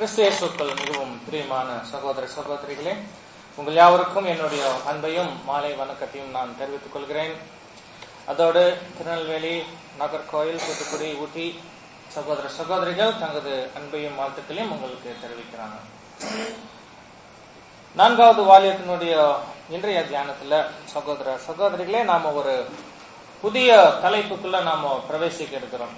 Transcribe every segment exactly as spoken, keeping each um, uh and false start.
கிறிஸ்து இயேசுவுக்குள் மிகவும் பிரியமான சகோதர சகோதரிகளே, உங்கள் யாவருக்கும் என்னுடைய அன்பையும் மாலை வணக்கத்தையும் நான் தெரிவித்துக் கொள்கிறேன். அதோடு திருநெல்வேலி, நாகர்கோயில், தூத்துக்குடி, ஊட்டி சகோதர சகோதரிகள் தங்களது அன்பையும் வாழ்த்துக்களையும் உங்களுக்கு தெரிவிக்கிறாங்க. நான்காவது வாலியத்தினுடைய இன்றைய தியானத்துல சகோதர சகோதரிகளே, நாம ஒரு புதிய தலைப்புக்குள்ள நாம பிரவேசிக்க இருக்கிறோம்.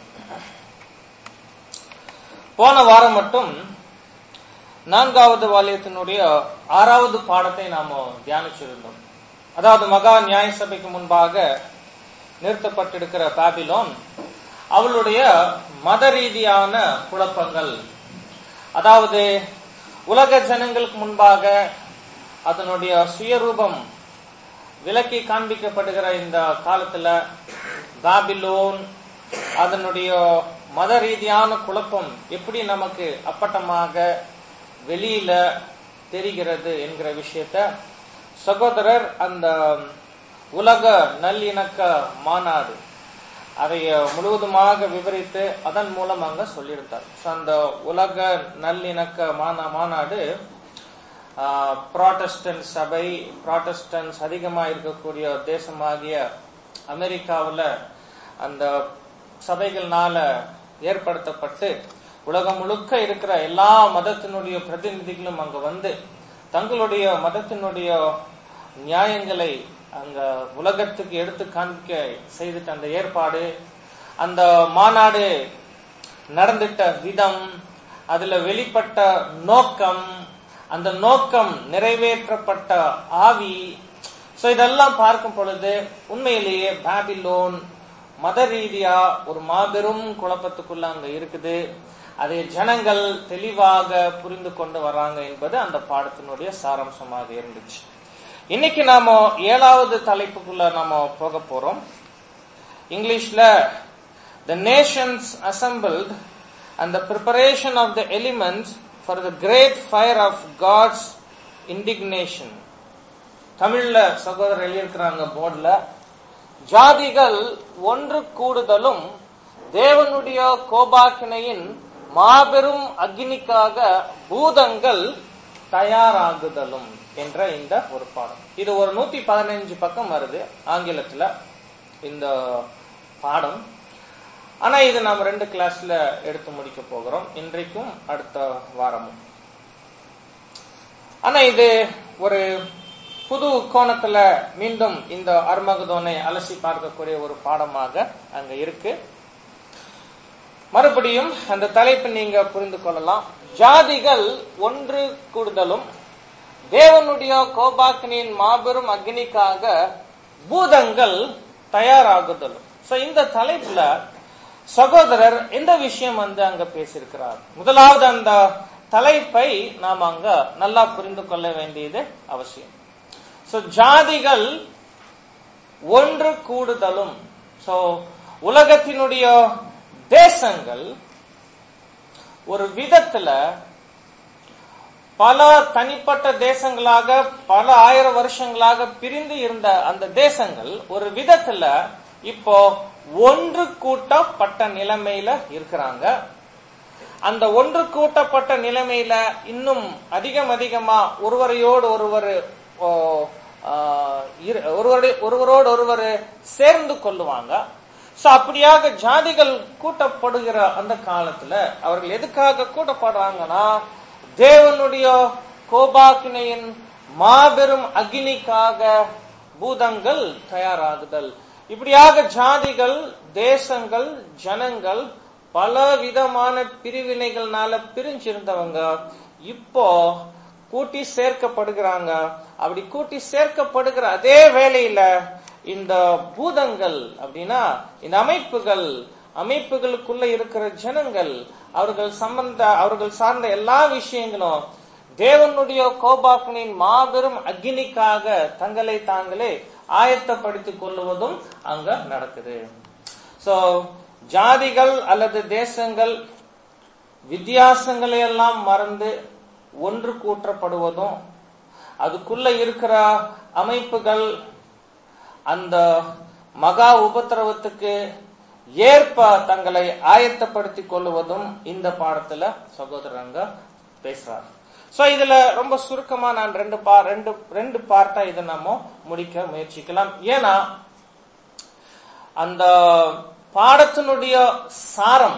போன வாரம் மட்டும் நான்காவது வாலியத்தினுடைய ஆறாவது பாடத்தை நாம தியானிச்சிருந்தோம். அதாவது மகா நியாய சபைக்கு முன்பாக நிறுத்தப்பட்டிருக்கிற பாபிலோன், அவளுடைய மத ரீதியான குழப்பங்கள், அதாவது உலக ஜனங்களுக்கு முன்பாக அதனுடைய சுயரூபம் விலக்கி காண்பிக்கப்படுகிற இந்த காலத்துல பாபிலோன் அதனுடைய மத ரீதியான குழப்பம் எப்படி நமக்கு அப்பட்டமாக வெளியில தெரிகிறது என்கிற விஷயத்த சகோதரர் அந்த உலக நல்லிணக்க மாநாடு அதை முழுவதுமாக விவரித்து அதன் மூலம் அங்க சொல்லியிருந்தார். அந்த உலக நல்லிணக்க மாநாடு புராட்டஸ்டன்ட் சபை, புராட்டஸ்டன்ஸ் அதிகமா இருக்கக்கூடிய தேசமாகிய அமெரிக்காவுல அந்த சபைகள்னால ஏற்படுத்தப்பட்டு உலகம் முழுக்க இருக்கிற எல்லா மதத்தினுடைய பிரதிநிதிகளும் அங்க வந்து தங்களுடைய மதத்தினுடைய நியாயங்களை அங்க உலகத்துக்கு எடுத்து காண்பிக்க செய்துட்ட அந்த ஏற்பாடு, அந்த மாநாடு நடந்துட்ட விதம், அதுல வெளிப்பட்ட நோக்கம், அந்த நோக்கம் நிறைவேற்றப்பட்ட ஆவி, சோ இதெல்லாம் பார்க்கும் பொழுது உண்மையிலேயே பாபிலோன் மத ரீதியா ஒரு மாபெரும் குழப்பத்துக்குள்ள அங்க இருக்குது. அதை ஜனங்கள் தெளிவாக புரிந்து கொண்டு வராங்க என்பது அந்த பாடத்தினுடைய சாராம்சமாக இருந்துச்சு. இன்னைக்கு நாம ஏழாவது தலைப்புக்குள்ள நாம போக போறோம். இங்கிலீஷ்ல the nations assembled and the preparation of the elements for the great fire of God's indignation. தமிழ்ல சகோதரர் எழுதியிருக்கிறாங்க போர்டுல, ஜாதிகள் ஒன்று கூடுதலும் தேவனுடைய கோபாக்கினையின் மாபெரும் அக்னிக்காக பூதங்கள் தயாராகுதலும் என்ற இந்த ஒரு பாடம். இது ஒரு நூத்தி பதினஞ்சு பக்கம் வருது ஆங்கிலத்துல இந்த பாடம். ஆனா இது நாம் ரெண்டு கிளாஸ்ல எடுத்து முடிக்க போகிறோம், இன்றைக்கும் அடுத்த வாரமும். ஆனா இது ஒரு புது கோணத்துல மீண்டும் இந்த அர்மகதோனை அலசி பார்க்கக்கூடிய ஒரு பாடமாக அங்க இருக்கு. மறுபடியும் அந்த தலைப்பு நீங்க புரிந்து கொள்ளலாம். ஜாதிகள் ஒன்று கூடுதலும் தேவனுடைய கோபாக்கினின் மாபெரும் அக்னிக்காக பூதங்கள் தயாராகுதலும். சோ இந்த தலைப்புல சகோதரர் இந்த விஷயம் வந்து அங்க பேசியிருக்கிறார். முதலாவது அந்த தலைப்பை நாம் அங்க நல்லா புரிந்து கொள்ள வேண்டியது அவசியம். சோ ஜாதிகள் ஒன்று கூடுதலும், சோ உலகத்தினுடைய தேசங்கள் ஒரு விதத்துல பல தனிப்பட்ட தேசங்களாக பல ஆயிரம் வருஷங்களாக பிரிந்து இருந்த அந்த தேசங்கள் ஒரு விதத்துல இப்போ ஒன்று கூட்டப்பட்ட நிலைமையில இருக்கிறாங்க. அந்த ஒன்று கூட்டப்பட்ட நிலைமையில இன்னும் அதிகம் அதிகமா ஒருவரையோடு ஒருவர் ஒருவரோடு ஒருவர் சேர்ந்து கொள்ளுவாங்க. சோ அப்படியாக ஜாதிகள் கூட்டப்படுகிற அந்த காலத்துல அவர்கள் எதுக்காக கூட்டப்படுறாங்கன்னா, தேவனுடைய கோபாக்கினையின் மாபெரும் அக்னிக்காக பூதங்கள் தயாராகுதல். இப்படியாக ஜாதிகள், தேசங்கள், ஜனங்கள் பல விதமான பிரிவினைகள்னால பிரிஞ்சிருந்தவங்க இப்போ கூட்டி சேர்க்கப்படுகிறாங்க. அப்படி கூட்டி சேர்க்கப்படுகிற அதே வேளையில இந்த பூதங்கள் அப்படின்னா இந்த அமைப்புகள், அமைப்புகளுக்குள்ள இருக்கிற ஜனங்கள், அவர்கள் சம்பந்த அவர்கள் சார்ந்த எல்லா விஷயங்களும் தேவனுடைய கோபாக்கினின் மாபெரும் அக்னிக்காக தங்களை தாங்களே ஆயத்தப்படுத்திக் கொள்வதும் அங்க நடக்குது. சோ ஜாதிகள் அல்லது தேசங்கள் வித்தியாசங்களை எல்லாம் மறந்து ஒன்று கூட்டப்படுவதும், அதுக்குள்ள இருக்கிற அமைப்புகள் அந்த மகா உபத்திரவத்துக்கு ஏற்ப தங்களை ஆயத்தப்படுத்திக் கொள்வதும் இந்த பாடத்துல சகோதரங்க பேசுறார். சோ இதுல ரொம்ப சுருக்கமா நான் ரெண்டு பா ரெண்டு ரெண்டு பார்ட்டா இதை நம்ம முடிக்க முயற்சிக்கலாம். ஏன்னா அந்த பாடத்தினுடைய சாரம்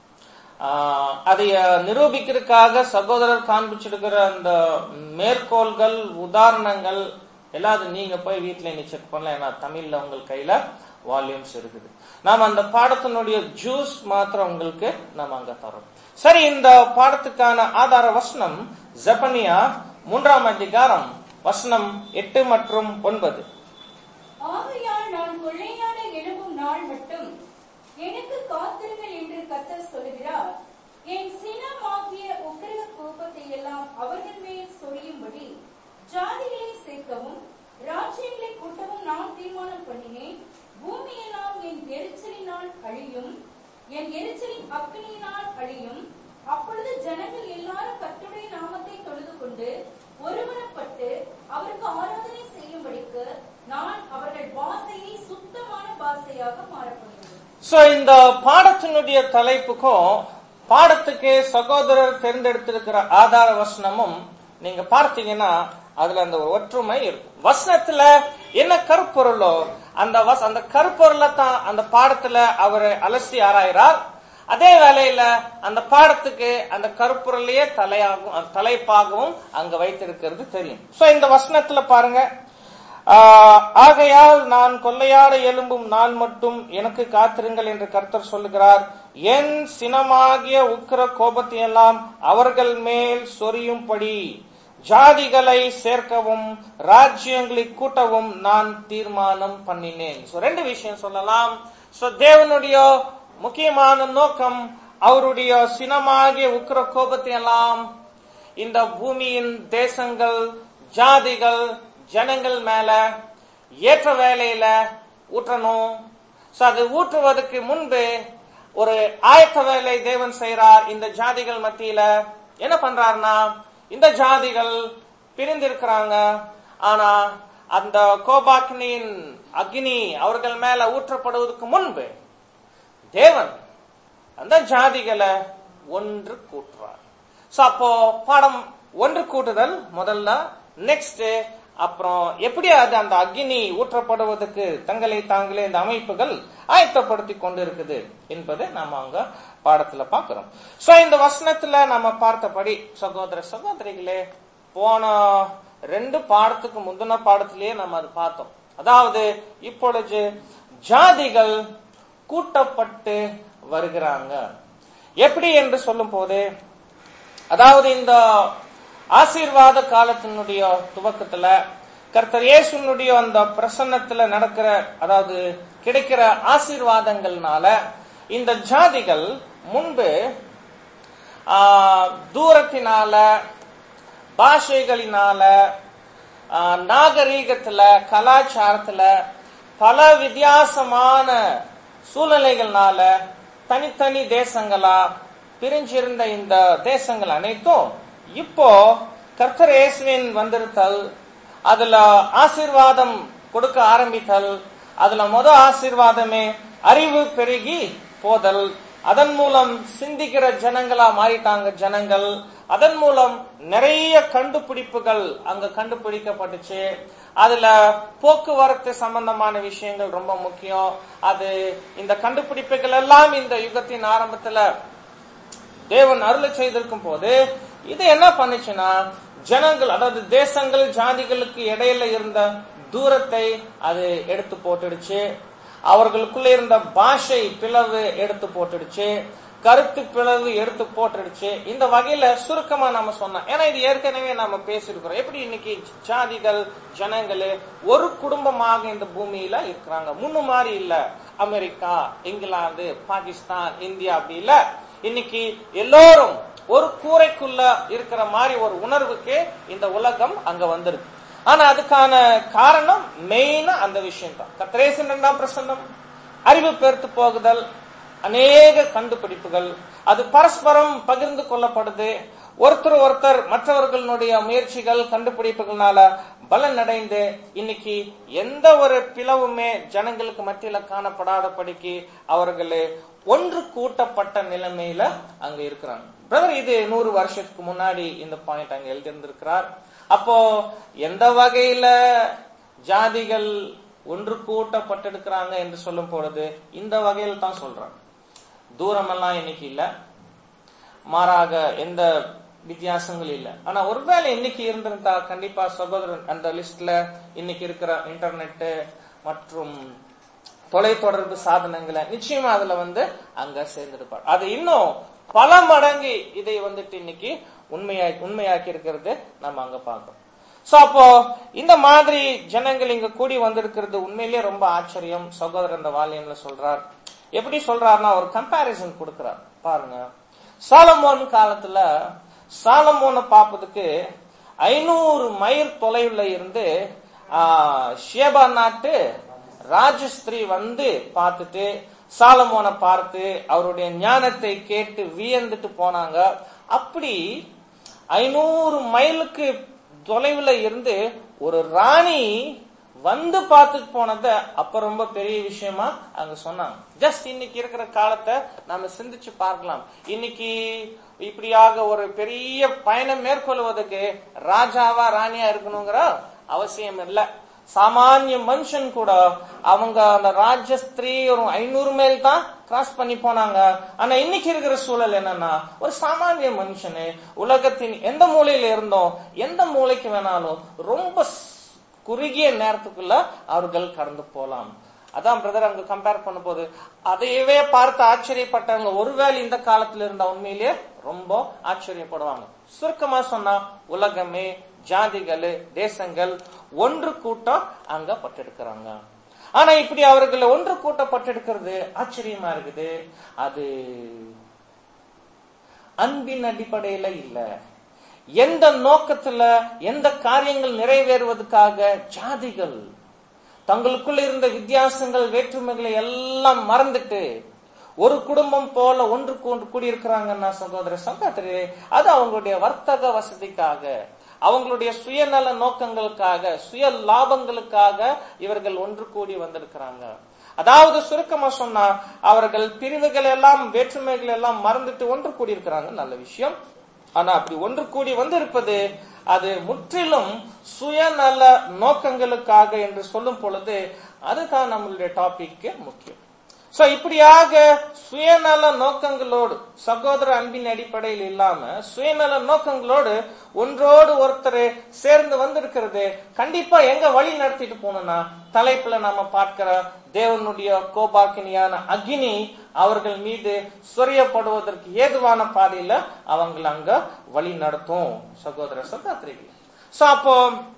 அதை நிரூபிக்கிறதுக்காக சகோதரர் காண்பிச்சிருக்கிற அந்த மேற்கோள்கள், உதாரணங்கள் எல்லாரும் நீங்க போய் வீட்டுல நீ செக் பண்ணலாம். ஏன்னா தமிழ்ல உங்கள் கையில வால்யூம்ஸ் இருக்குது. நாம அந்த பாடத்தினுடைய ஜூஸ் மாத்திரம் உங்களுக்கு நாம அங்க தரோம். சரி, இந்த பாடத்துக்கான ஆதார வசனம் ஜெபனியா மூன்றாம் அதிகாரம் வசனம் எட்டு மற்றும் ஒன்பது. ஆகையால் நான் கொள்ளையான எழும்பும் நாள் மட்டும் எனக்கு காத்திருங்கள் என்று கர்த்தர் சொல்லுகிறார். என் சினமாகிய உக்கிர கோபத்தை எல்லாம் அவர்கள் மேல் சொரியும்படி ஜாதிகளை சேர்க்கவும் ராஜ்யங்களை கூட்டவும் நான் தீர்மானம் பண்ணினேன். பூமியெல்லாம் என் எரிச்சலினால் அழியும், என் எரிச்சலின் அக்கினியினால் அழியும். அப்பொழுது ஜனங்கள் எல்லாரும் கர்த்தருடைய நாமத்தை தொழுது கொண்டு ஒருமனப்பட்டு அவருக்கு ஆராதனை செய்யும்படிக்கு நான் அவர்கள் பாஷையை சுத்தமான பாஷையாக மாறப்படுகிறேன். சோ இந்த பாடத்தினுடைய தலைப்புக்கும் பாடத்துக்கு சகோதரர் தேர்ந்தெடுத்திருக்கிற ஆதார வசனமும் நீங்க பார்த்தீங்கன்னா அதுல அந்த ஒரு ஒற்றுமை இருக்கும். வசனத்துல என்ன கருப்பொருளோ அந்த அந்த கருப்பொருளை தான் அந்த பாடத்துல அவர் அலசி ஆராயிறார். அதே வேளையில அந்த பாடத்துக்கு அந்த கருப்பொருளையே தலையாகும் தலைப்பாகவும் அங்க வைத்திருக்கிறது தெரியும். சோ இந்த வசனத்துல பாருங்க, ஆகையால் நான் கொள்ளையாட எழும்பும் நாள் மட்டும் எனக்கு காத்திருங்கள் என்று கர்த்தர் சொல்லுகிறார். என் சினமாகிய உக்கிர கோபத்தை எல்லாம் அவர்கள் மேல் சொரியும்படி ஜாதிகளை சேர்க்கவும் ராஜ்யங்களை கூட்டவும் நான் தீர்மானம் பண்ணினேன். சோ ரெண்டு விஷயம் சொல்லலாம். சோ தேவனுடைய முக்கியமான நோக்கம் அவருடைய சினமாகிய உக்கிர கோபத்தை எல்லாம் இந்த பூமியின் தேசங்கள், ஜாதிகள், ஜனங்கள் மேல ஏற்ற வேலையில ஊற்றணும். சோ அது ஊற்றுவதற்கு முன்பு ஒரு ஆயத்த வேலை தேவன் செய்யறார். இந்த ஜாதிகள் மத்தியில என்ன பண்றாருன்னா, இந்த ஜாதிகள் பிரிந்திருக்கிறாங்க. ஆனா அந்த கோபாக்னியின் அக்னி அவர்கள் மேல ஊற்றப்படுவதற்கு முன்பு தேவன் அந்த ஜாதிகளை ஒன்று கூட்டுறார். சோ அப்போ பாடம் ஒன்று கூட்டுதல் முதல்ல, நெக்ஸ்ட் அப்புறம் எப்படி அது அந்த அக்னி ஊற்றப்படுவதற்கு தங்களை தாங்களே இந்த அமைப்புகள் ஆயத்தப்படுத்தி கொண்டு இருக்குது என்பதை நாம அங்க பாடத்துல பாக்குறோம். சோ இந்த வசனத்துல நம்ம பார்த்தபடி சகோதர சகோதரிகளே, போன ரெண்டு பாடத்துக்கு முந்தின பாடத்திலேயே நம்ம அது பார்த்தோம். அதாவது இப்பொழுது ஜாதிகள் கூட்டப்பட்டு வருகிறாங்க. எப்படி என்று சொல்லும் போது, அதாவது இந்த ஆசீர்வாத காலத்தினுடைய துவக்கத்துல கர்த்தர் இயேசுனுடைய அந்த பிரசன்னத்துல நடக்கிற, அதாவது கிடைக்கிற ஆசீர்வாதங்கள்னால இந்த ஜாதிகள் முன்பு தூரத்தினால, பாஷைகளினால, நாகரீகத்துல, கலாச்சாரத்துல பல வித்தியாசமான சூழ்நிலைகள்னால தனித்தனி தேசங்களா பிரிஞ்சிருந்த இந்த தேசங்கள் அனைத்தும் இப்போ கர்த்தர் இயேசுவின் வந்திருத்தல், அதுல ஆசீர்வாதம் கொடுக்க ஆரம்பித்தல், அதுல முத ஆசீர்வாதமே அறிவு பெருகி போதல், அதன் மூலம் சிந்திக்கிற ஜனங்களா மாறிட்டாங்க ஜனங்கள். அதன் மூலம் நிறைய கண்டுபிடிப்புகள் அங்க கண்டுபிடிக்கப்பட்டுச்சு. அதுல போக்குவரத்து சம்பந்தமான விஷயங்கள் ரொம்ப முக்கியம். அது இந்த கண்டுபிடிப்புகள் எல்லாம் இந்த யுகத்தின் ஆரம்பத்துல தேவன் அருளை செய்திருக்கும் போது இது என்ன பண்ணுச்சுன்னா, ஜனங்கள், அதாவது தேசங்கள், ஜாதிகளுக்கு இடையில இருந்த தூரத்தை அது எடுத்து போட்டுடுச்சு. அவர்களுக்குள்ள இருந்த பாஷை பிளவு எடுத்து போட்டுடுச்சு, கருத்து பிளவு எடுத்து போட்டுடுச்சு. இந்த வகையில சுருக்கமா நாம சொன்னோம். ஏன்னா இது ஏற்கனவே நாம பேசிருக்கிறோம். எப்படி இன்னைக்கு ஜாதிகள், ஜனங்கள் ஒரு குடும்பமாக இந்த பூமியில இருக்கிறாங்க. முன்னு மாதிரி இல்ல. அமெரிக்கா, இங்கிலாந்து, பாகிஸ்தான், இந்தியா அப்படி இல்ல. இன்னைக்கு எல்லோரும் ஒரு கூரைக்குள்ள இருக்கிற மாதிரி ஒரு உணர்வுக்கு இந்த உலகம் அங்க வந்திருக்கு. ஆனா அதுக்கான காரணம் மெயினா அந்த விஷயம் தான். கர்த்தரேசன் இரண்டாம் பிரசன்னம், அறிவு பெருத்து போகுதல், அநேக கண்டுபிடிப்புகள், அது பரஸ்பரம் பகிர்ந்து கொள்ளப்படுது. ஒருத்தர் ஒருத்தர் மற்றவர்களுடைய முயற்சிகள், கண்டுபிடிப்புகள்னால பலன் அடைந்து இன்னைக்கு எந்த ஒரு பிளவுமே ஜனங்களுக்கு மத்தியில காணப்படாதபடிக்கு அவர்களே ஒன்று கூட்டப்பட்ட நிலைமையில அங்க இருக்கிறாங்க. பிரதர் இது நூறு வருஷத்துக்கு முன்னாடி இந்த பாயிண்ட் அங்க எழுதியிருந்திருக்கிறார். அப்போ எந்த வகையில ஜாதிகள் ஒன்று கூட்டப்பட்டிருக்கிறாங்க என்று சொல்லும் பொழுது இந்த வகையில் தான் சொல்றாங்க. தூரமெல்லாம் இன்னைக்கு இல்ல, மாறாக எந்த வித்தியாசங்கள் இல்ல. ஆனா ஒருவேளை இன்னைக்கு இருந்திருந்தா கண்டிப்பா சகோதரன் அந்த லிஸ்ட்ல இன்னைக்கு இருக்கிற இன்டர்நெட் மற்றும் தொலைத்தொடர்பு சாதனங்களை நிச்சயமா அதுல வந்து அங்க சேர்ந்திருப்பார். அது இன்னும் பல மடங்கு இதை வந்துட்டு இன்னைக்கு உண்மையா உண்மையாக்கி இருக்கிறது நம்ம அங்க பார்க்கிறோம். சோ அப்போ இந்த மாதிரி ஜனங்கள் இங்க கூடி வந்திருக்கிறது உண்மையிலேயே ரொம்ப ஆச்சரியம். சகோதரர் அந்த வால்யூம்ல சொல்றார். எப்படி சொல்றாருன்னா ஒரு கம்பாரிசன் கொடுக்கிறார் பாருங்க. சாலமோன் காலத்துல சாலமோனை பார்ப்பதுக்கு ஐநூறு மைல் தொலைவுல இருந்து ஆஹ் ஷேபா நாட்டு ராஜஸ்திரீ வந்து பார்த்துட்டு சாலமோனை பார்த்து அவருடைய ஞானத்தை கேட்டு வியந்துட்டு போனாங்க. அப்படி ஐநூறு மைலுக்கு தொலைவுல இருந்து ஒரு ராணி வந்து பார்த்துட்டு போனத அப்ப ரொம்ப பெரிய விஷயமா அங்க சொன்னாங்க. ஜஸ்ட் இன்னைக்கு இருக்கிற காலத்தை நாம சிந்திச்சு பார்க்கலாம். இன்னைக்கு இப்படியாக ஒரு பெரிய பயணம் மேற்கொள்வதற்கு ராஜாவா ராணியா இருக்கணுங்கிற அவசியம் இல்லை. சாமானிய மனுஷன் கூட அவங்க அந்த ராஜஸ்திரீ ஒரு ஐநூறு மைல் தான் கிராஸ் பண்ணி போனாங்க. ஆனா இன்னைக்கு இருக்கிற சூழல் என்னன்னா ஒரு சாமானிய மனுஷனு உலகத்தின் எந்த மூலையில இருந்தோம் எந்த மூலைக்கு வேணாலும் ரொம்ப குறுகிய நேரத்துக்குள்ள அவர்கள் கடந்து போலாம். அதான் பிரதர் அங்க கம்பேர் பண்ண போது அதையவே பார்த்து ஆச்சரியப்பட்டவங்க ஒருவேளை இந்த காலத்துல இருந்த உண்மையிலேயே ரொம்ப ஆச்சரியப்படுவாங்க. சுருக்கமா சொன்னா உலகமே ஜாதிகள் தேசங்கள் ஒன்று கூட்டம் அங்க பட்டெடுக்கிறாங்க. ஆனா இப்படி அவர்கள் ஒன்று கூட்டப்பட்டிருக்கிறது ஆச்சரியமா இருக்குது. அது அன்பின் அடிப்படையில இல்ல, எந்த நோக்கத்துல எந்த காரியங்கள் நிறைவேறுவதற்காக ஜாதிகள் தங்களுக்குள்ள இருந்த வித்தியாசங்கள் வேற்றுமைகளை எல்லாம் மறந்துட்டு ஒரு குடும்பம் போல ஒன்று கூடியிருக்கிறாங்கன்னா சகோதர சகோதரி அது அவங்களுடைய வர்த்தக வசதிக்காக அவங்களுடைய சுயநல நோக்கங்களுக்காக சுய லாபங்களுக்காக இவர்கள் ஒன்று கூடி வந்திருக்கிறாங்க. அதாவது சுருக்கமா சொன்னா அவர்கள் பிரிவுகள் எல்லாம் வேற்றுமைகள் எல்லாம் மறந்துட்டு ஒன்று கூடி இருக்கிறாங்க, நல்ல விஷயம். ஆனா அப்படி ஒன்று கூடி வந்து இருப்பது அது முற்றிலும் சுயநல நோக்கங்களுக்காக என்று சொல்லும் பொழுது அதுதான் நம்மளுடைய டாபிக் முக்கியம். சோ இப்படியாக சுயநல நோக்கங்களோடு சகோதர அன்பின் அடிப்படையில் இல்லாம சுயநல நோக்கங்களோடு ஒன்றோடு ஒருத்தர் சேர்ந்து வந்திருக்கிறது கண்டிப்பா எங்க வழி நடத்திட்டு போனோம்னா தலைப்புல நாம பார்க்கிற தேவனுடைய கோபாக்கினியான அக்னி அவர்கள் மீது சொரியப்படுவதற்கு ஏதுவான பாதையில அவங்க அங்க வழி நடத்தும் சகோதர சகோதரிகள். சோ அப்போ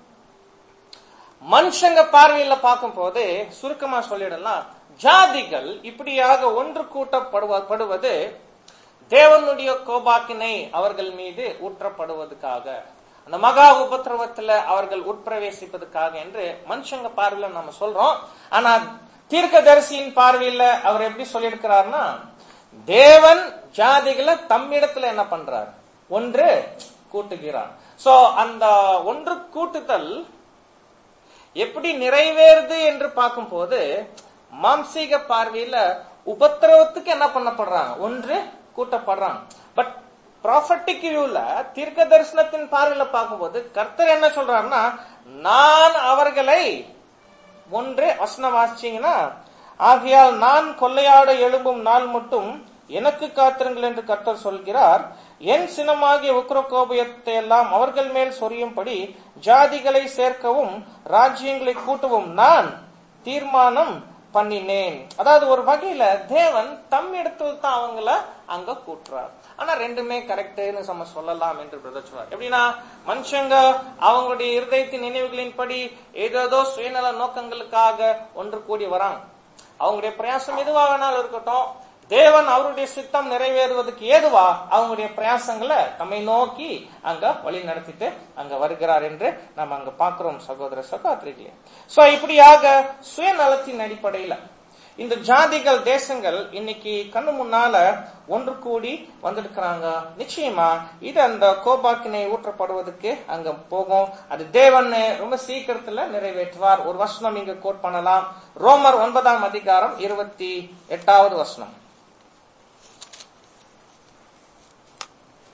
மனுஷங்க பார்வையில பார்க்கும் போது சுருக்கமா சொல்லிடலாம், ஜாதிகள் இப்படியாக ஒன்று கூட்டப்படுவது தேவனுடைய கோபாக்கினை அவர்கள் மீது ஊற்றப்படுவதற்காக, அந்த மகா உபத்திரவத்துல அவர்கள் உட்பிரவேசிப்பதற்காக என்று மனுஷங்க பார்வையில நம்ம சொல்றோம். ஆனா தீர்க்கதரிசியின் பார்வையில அவர் எப்படி சொல்லியிருக்கிறார்னா தேவன் ஜாதிகளை தம்மிடத்துல என்ன பண்றார், ஒன்று கூட்டுகிறார். சோ அந்த ஒன்று கூட்டுதல் எப்படி நிறைவேறுது என்று பார்க்கும் போது மாம்சீக பார்வையில உபத்திரவத்துக்கு என்ன பண்ணப்படுறாங்க, ஒன்று கூட்டப்படுறாங்க. பட் ப்ராஃபட்டிக் வியூல தீர்க்க தரிசனத்தின் பார்வையில பார்க்கும்போது கர்த்தர் என்ன சொல்றாருன்னா நான் அவர்களை ஒன்று வசனம் வாசிச்சீங்கன்னா ஆகையால் நான் கொள்ளையாட எழும்பும் நாள் மட்டும் எனக்கு காத்திருங்கள் என்று கர்த்தர் சொல்கிறார். என் சினமாகிய உக்கிரகோபத்தை எல்லாம் அவர்கள் மேல் சொரியும்படி ஜாதிகளை சேர்க்கவும் ராஜ்யங்களை கூட்டவும் நான் தீர்மானம் பண்ணினேன். அதாவது ஒரு வகையில தேவன் தம் இடத்துல தான் அவங்கள அங்க கூட்டுறார். ஆனா ரெண்டுமே கரெக்ட்னு நம்ம சொல்லலாம் என்று பிரதர் சொல்றார். எப்படின்னா மனுஷங்க அவங்களுடைய இருதயத்தின் நினைவுகளின் படி ஏதேதோ சுயநல நோக்கங்களுக்காக ஒன்று கூடி வராங்க. அவங்களுடைய பிரயாசம் எதுவா வேணாலும் இருக்கட்டும், தேவன் அவருடைய சித்தம் நிறைவேறுவதற்கு ஏதுவா அவங்களுடைய பிரயாசங்களை நம்மை நோக்கி அங்க வழி நடத்திட்டு அங்க வருகிறார் என்று நம்ம அங்க பாக்குறோம் சகோதர சகோதரிகளே. சோ இப்படியாக சுயநலத்தின் அடிப்படையில இந்த ஜாதிகள் தேசங்கள் இன்னைக்கு கண்ணு முன்னால ஒன்று கூடி வந்திருக்கிறாங்க. நிச்சயமா இது அந்த கோபாக்கினை ஊற்றப்படுவதற்கு அங்க போகும். அது தேவன் ரொம்ப சீக்கிரத்துல நிறைவேற்றுவார். ஒரு வசனம் இங்க கோட் பண்ணலாம். ரோமர் ஒன்பதாம் அதிகாரம் இருபத்தி எட்டாவது வசனம்.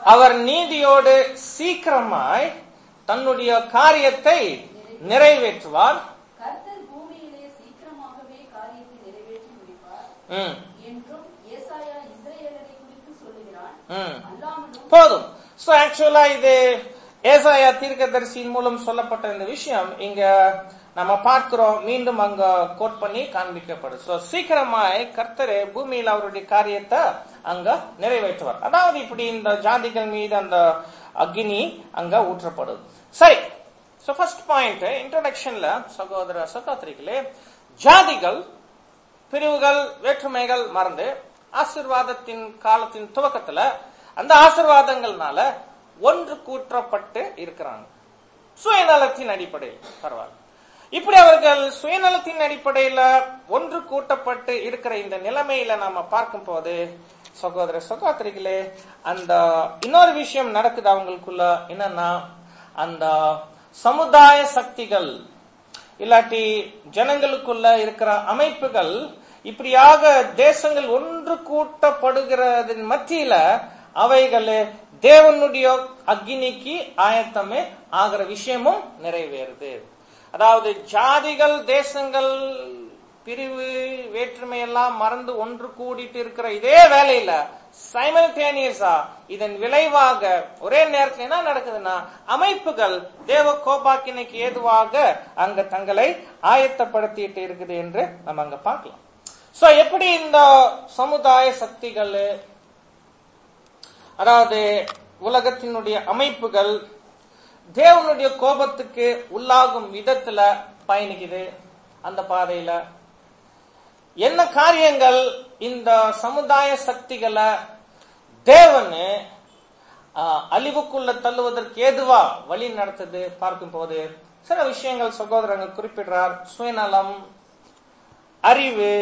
அவர் நீதியோடு சீக்கிரமாய் தன்னுடைய காரியத்தை நிறைவேற்றுவார். கர்த்தர் பூமியிலே சீக்கிரமாகவே காரியத்தை நிறைவேற்றி முடிப்பார் ம் என்றும் ஏசாயா இஸ்ரவேலரை குறித்து சொல்லுகிறான். ம் அல்லாமலும் போதும். சோ ஆக்சுவலா இது ஏசாயா தீர்க்கதரிசியின் மூலம் சொல்லப்பட்ட இந்த விஷயம் இங்க நம்ம பார்க்கிறோம். மீண்டும் அங்க கோட் பண்ணி காண்பிக்கப்படுது. சோ சீக்கிரமாய் கர்த்தரே பூமியில் அவருடைய காரியத்தை அங்க நிறைவேற்றுவார். அதாவது இப்படி இந்த ஜாதிகள் மீது அந்த அக்னி அங்க ஊற்றப்படுது. சரி, சோ ஃபர்ஸ்ட் பாயிண்ட் இன்ட்ரோடக்ஷன்ல சகோதர சகோதரிகளே, ஜாதிகள் பிரிவுகள் வேற்றுமைகள் மறந்து ஆசீர்வாதத்தின் காலத்தின் துவக்கத்துல அந்த ஆசீர்வாதங்கள்னால ஒன்று கூற்றப்பட்டு இருக்கிறாங்க சுயநலத்தின் அடிப்படையில். பரவாயில்ல, இப்படி அவர்கள் சுயநலத்தின் அடிப்படையில ஒன்று கூட்டப்பட்டு இருக்கிற இந்த நிலைமையில நாம பார்க்கும் போது சகோதர சகோதரிகளே, அந்த இன்னொரு விஷயம் நடக்குது அவங்களுக்குள்ள. என்னன்னா, அந்த சமுதாய சக்திகள் இல்லாட்டி ஜனங்களுக்குள்ள இருக்கிற அமைப்புகள் இப்படியாக தேசங்கள் ஒன்று கூட்டப்படுகிறதின் மத்தியில அவைகள் தேவனுடைய அக்னிக்கு ஆயத்தமே ஆகிற விஷயமும் நிறைவேறுது. அதாவது ஜாதிகள் தேசங்கள் பிரிவு வேற்றுமை எல்லாம் மறந்து ஒன்று கூடிட்டு இருக்கிற இதே வேலையில சைமல்டேனியஸா இதன் விளைவாக ஒரே நேரத்தில் என்ன நடக்குதுன்னா, அமைப்புகள் தேவ கோபாக்கினைக்கு ஏதுவாக அங்க தங்களை ஆயத்தப்படுத்திட்டு இருக்குது என்று நம்ம அங்க பார்க்கலாம். சோ எப்படி இந்த சமுதாய சக்திகள், அதாவது உலகத்தினுடைய அமைப்புகள் தேவனுடைய கோபத்துக்கு உள்ளாகும் விதத்துல பயணிக்குது, அந்த பாதையில என்ன காரியங்கள் இந்த சமுதாய சக்திகளை தேவனு அழிவுக்குள்ள தள்ளுவதற்கு ஏதுவா வழி நடத்துது பார்க்கும் போது சில விஷயங்கள் சகோதரங்க குறிப்பிடுறார். சுயநலம், அறிவு,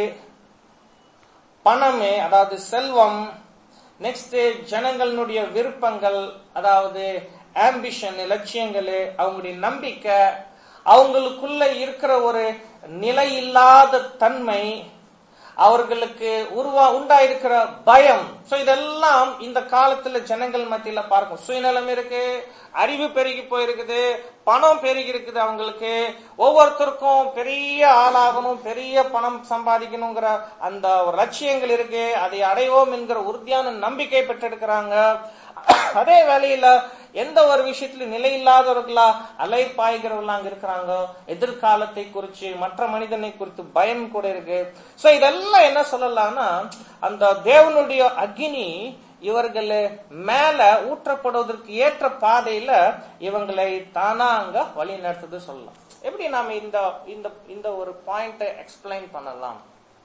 பணமே அதாவது செல்வம், நெக்ஸ்ட் ஜனங்களுடைய விருப்பங்கள் அதாவது ஆம்பிஷன் லட்சியங்கள், அவங்களுடைய நம்பிக்கை, அவங்களுக்குள்ள இருக்கிற ஒரு நிலை இல்லாத தன்மை, அவர்களுக்கு உருவா உண்டாயிருக்கிற பயம். சோ இதெல்லாம் இந்த காலத்துல ஜனங்கள் மத்தியில பார்க்கும். சுயநலம் இருக்கு, அறிவு பெருகி போயிருக்குது, பணம் பெருகி இருக்குது, அவங்களுக்கு ஒவ்வொருத்தருக்கும் பெரிய ஆளாகணும், பெரிய பணம் சம்பாதிக்கணுங்கிற அந்த ஒரு லட்சியங்கள் இருக்கு, அதை அடைவோம் என்கிற உறுதியான நம்பிக்கை பெற்றெடுக்கிறாங்க. அதே வேளையில எந்த ஒரு விஷயத்திலும் நிலை இல்லாதவர்களா அலைப்பாய்கிறவர்களா அங்க இருக்கிறாங்க. எதிர்காலத்தை குறிச்சு மற்ற மனிதனை குறித்து பயம் கூட இருக்கு. சோ இதெல்லாம் என்ன சொல்லலாம்னா, அந்த தேவனுடைய அக்னி இவர்கள் மேல ஊற்றப்படுவதற்கு ஏற்ற பாதையில இவங்களை தானா அங்க வழி நடத்துது சொல்லலாம். எப்படி நாம இந்த இந்த ஒரு பாயிண்ட் எக்ஸ்பிளைன் பண்ணலாம்?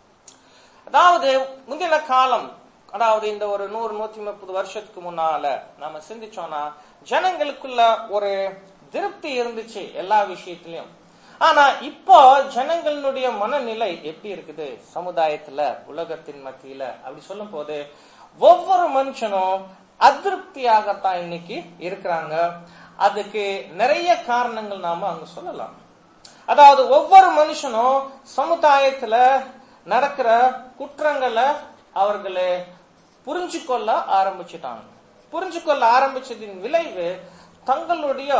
அதாவது முந்தின காலம், அதாவது இந்த ஒரு நூறு நூத்தி முப்பது வருஷத்துக்கு முன்னால நாம சிந்திச்சோம்னா ஜனங்களுக்குள்ள ஒரு திருப்தி இருந்துச்சு எல்லா விஷயத்திலயும். ஆனா இப்போ ஜனங்களுடைய மனநிலை எப்படி இருக்குது சமுதாயத்துல உலகத்தின் மத்தியில அப்படி சொல்லும் போது ஒவ்வொரு மனுஷனும் அதிருப்தியாகத்தான் இன்னைக்கு இருக்கிறாங்க. அதுக்கு நிறைய காரணங்கள் நாம அங்க சொல்லலாம். அதாவது ஒவ்வொரு மனுஷனும் சமுதாயத்துல நடக்கிற குற்றங்களை அவர்களே புரிஞ்சு கொள்ள ஆரம்பிச்சுட்டாங்க. புரிஞ்சு கொள்ள ஆரம்பிச்சதின் விளைவு தங்களுடைய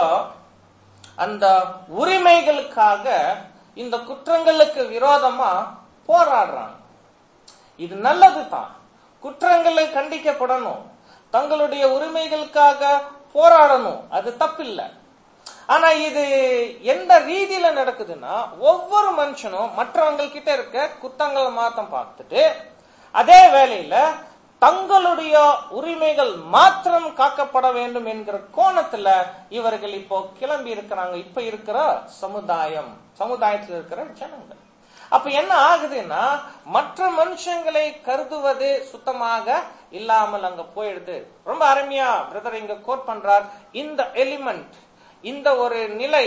அந்த உரிமைகளுக்காக இந்த குற்றங்களுக்கு விரோதமா போராடுறாங்க. இது நல்லதுதான், குற்றங்களை கண்டிக்கப்படணும், தங்களுடைய உரிமைகளுக்காக போராடணும், அது தப்பில்லை. ஆனா இது எந்த ரீதியில நடக்குதுன்னா, ஒவ்வொரு மனுஷனும் மற்றவங்க கிட்ட இருக்க குற்றங்களை மாத்தம் பார்த்துட்டு அதே வேளையில தங்களுடைய உரிமைகள் மாத்திரம் காக்கப்பட வேண்டும் என்கிற கோணத்துல இவர்கள் இப்போ கிளம்பி இருக்கிறாங்க. இப்ப இருக்கிற சமுதாயம், சமுதாயத்தில் இருக்கிற ஜனங்கள். அப்ப என்ன ஆகுதுன்னா, மற்ற மனுஷங்களை கருதுவது சுத்தமாக இல்லாமல் அங்க போயிடுது. ரொம்ப அருமையா பிரதர் இங்க கோட் பண்றார். இந்த எலிமெண்ட், இந்த ஒரு நிலை,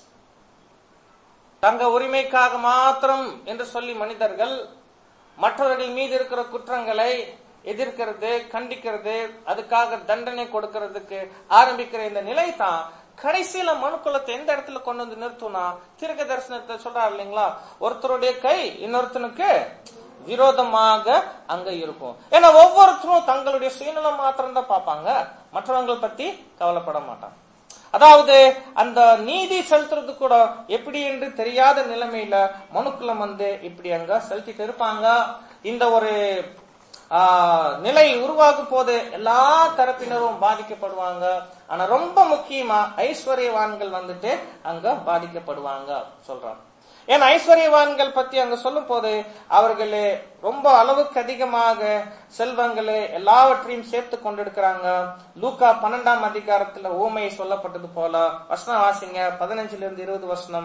தங்க உரிமைக்காக மாத்திரம் என்று சொல்லி மனிதர்கள் மற்றவர்கள் மீது இருக்கிற குற்றங்களை எதிர்க்கிறது, கண்டிக்கிறது, அதுக்காக தண்டனை கொடுக்கிறதுக்கு ஆரம்பிக்கிற இந்த நிலை தான் கடைசியில மனுக்குலத்தை எந்த இடத்துல கொண்டு வந்து நிறுத்தும்னா, தீர்க்க தரிசனத்தை சொல்றாரு இல்லைங்களா, ஒருத்தருடைய கை இன்னொருத்தனுக்கு விரோதமாக அங்க இருக்கும். ஏன்னா ஒவ்வொருத்தரும் தங்களுடைய சுயநலம் மாத்திரம் தான் பார்ப்பாங்க, மற்றவங்களை பத்தி கவலைப்பட மாட்டாங்க. அதாவது அந்த நீதி செலுத்துறது கூட எப்படி என்று தெரியாத நிலைமையில மனுக்குலம் வந்து இப்படி அங்க செலுத்திட்டு இருப்பாங்க. இந்த ஒரு ஆஹ் நிலை உருவாகும் போது எல்லா தரப்பினரும் பாதிக்கப்படுவாங்க. ஆனா ரொம்ப முக்கியமா ஐஸ்வர்யவான்கள் வந்துட்டு அங்க பாதிக்கப்படுவாங்க சொல்றாங்க. ஏன்னா ஐஸ்வர்யவான்கள் பத்தி அங்க சொல்லும் போது அவர்களே ரொம்ப அளவுக்கு அதிகமாக செல்வங்களே எல்லாவற்றையும் சேர்த்து கொண்டிருக்கிறாங்க. லூக்கா பன்னெண்டாம் அதிகாரத்துல ஊமை சொல்லப்பட்டது போல வசனம் வாசிங்க, பதினஞ்சுல இருந்து இருபது வசனம்.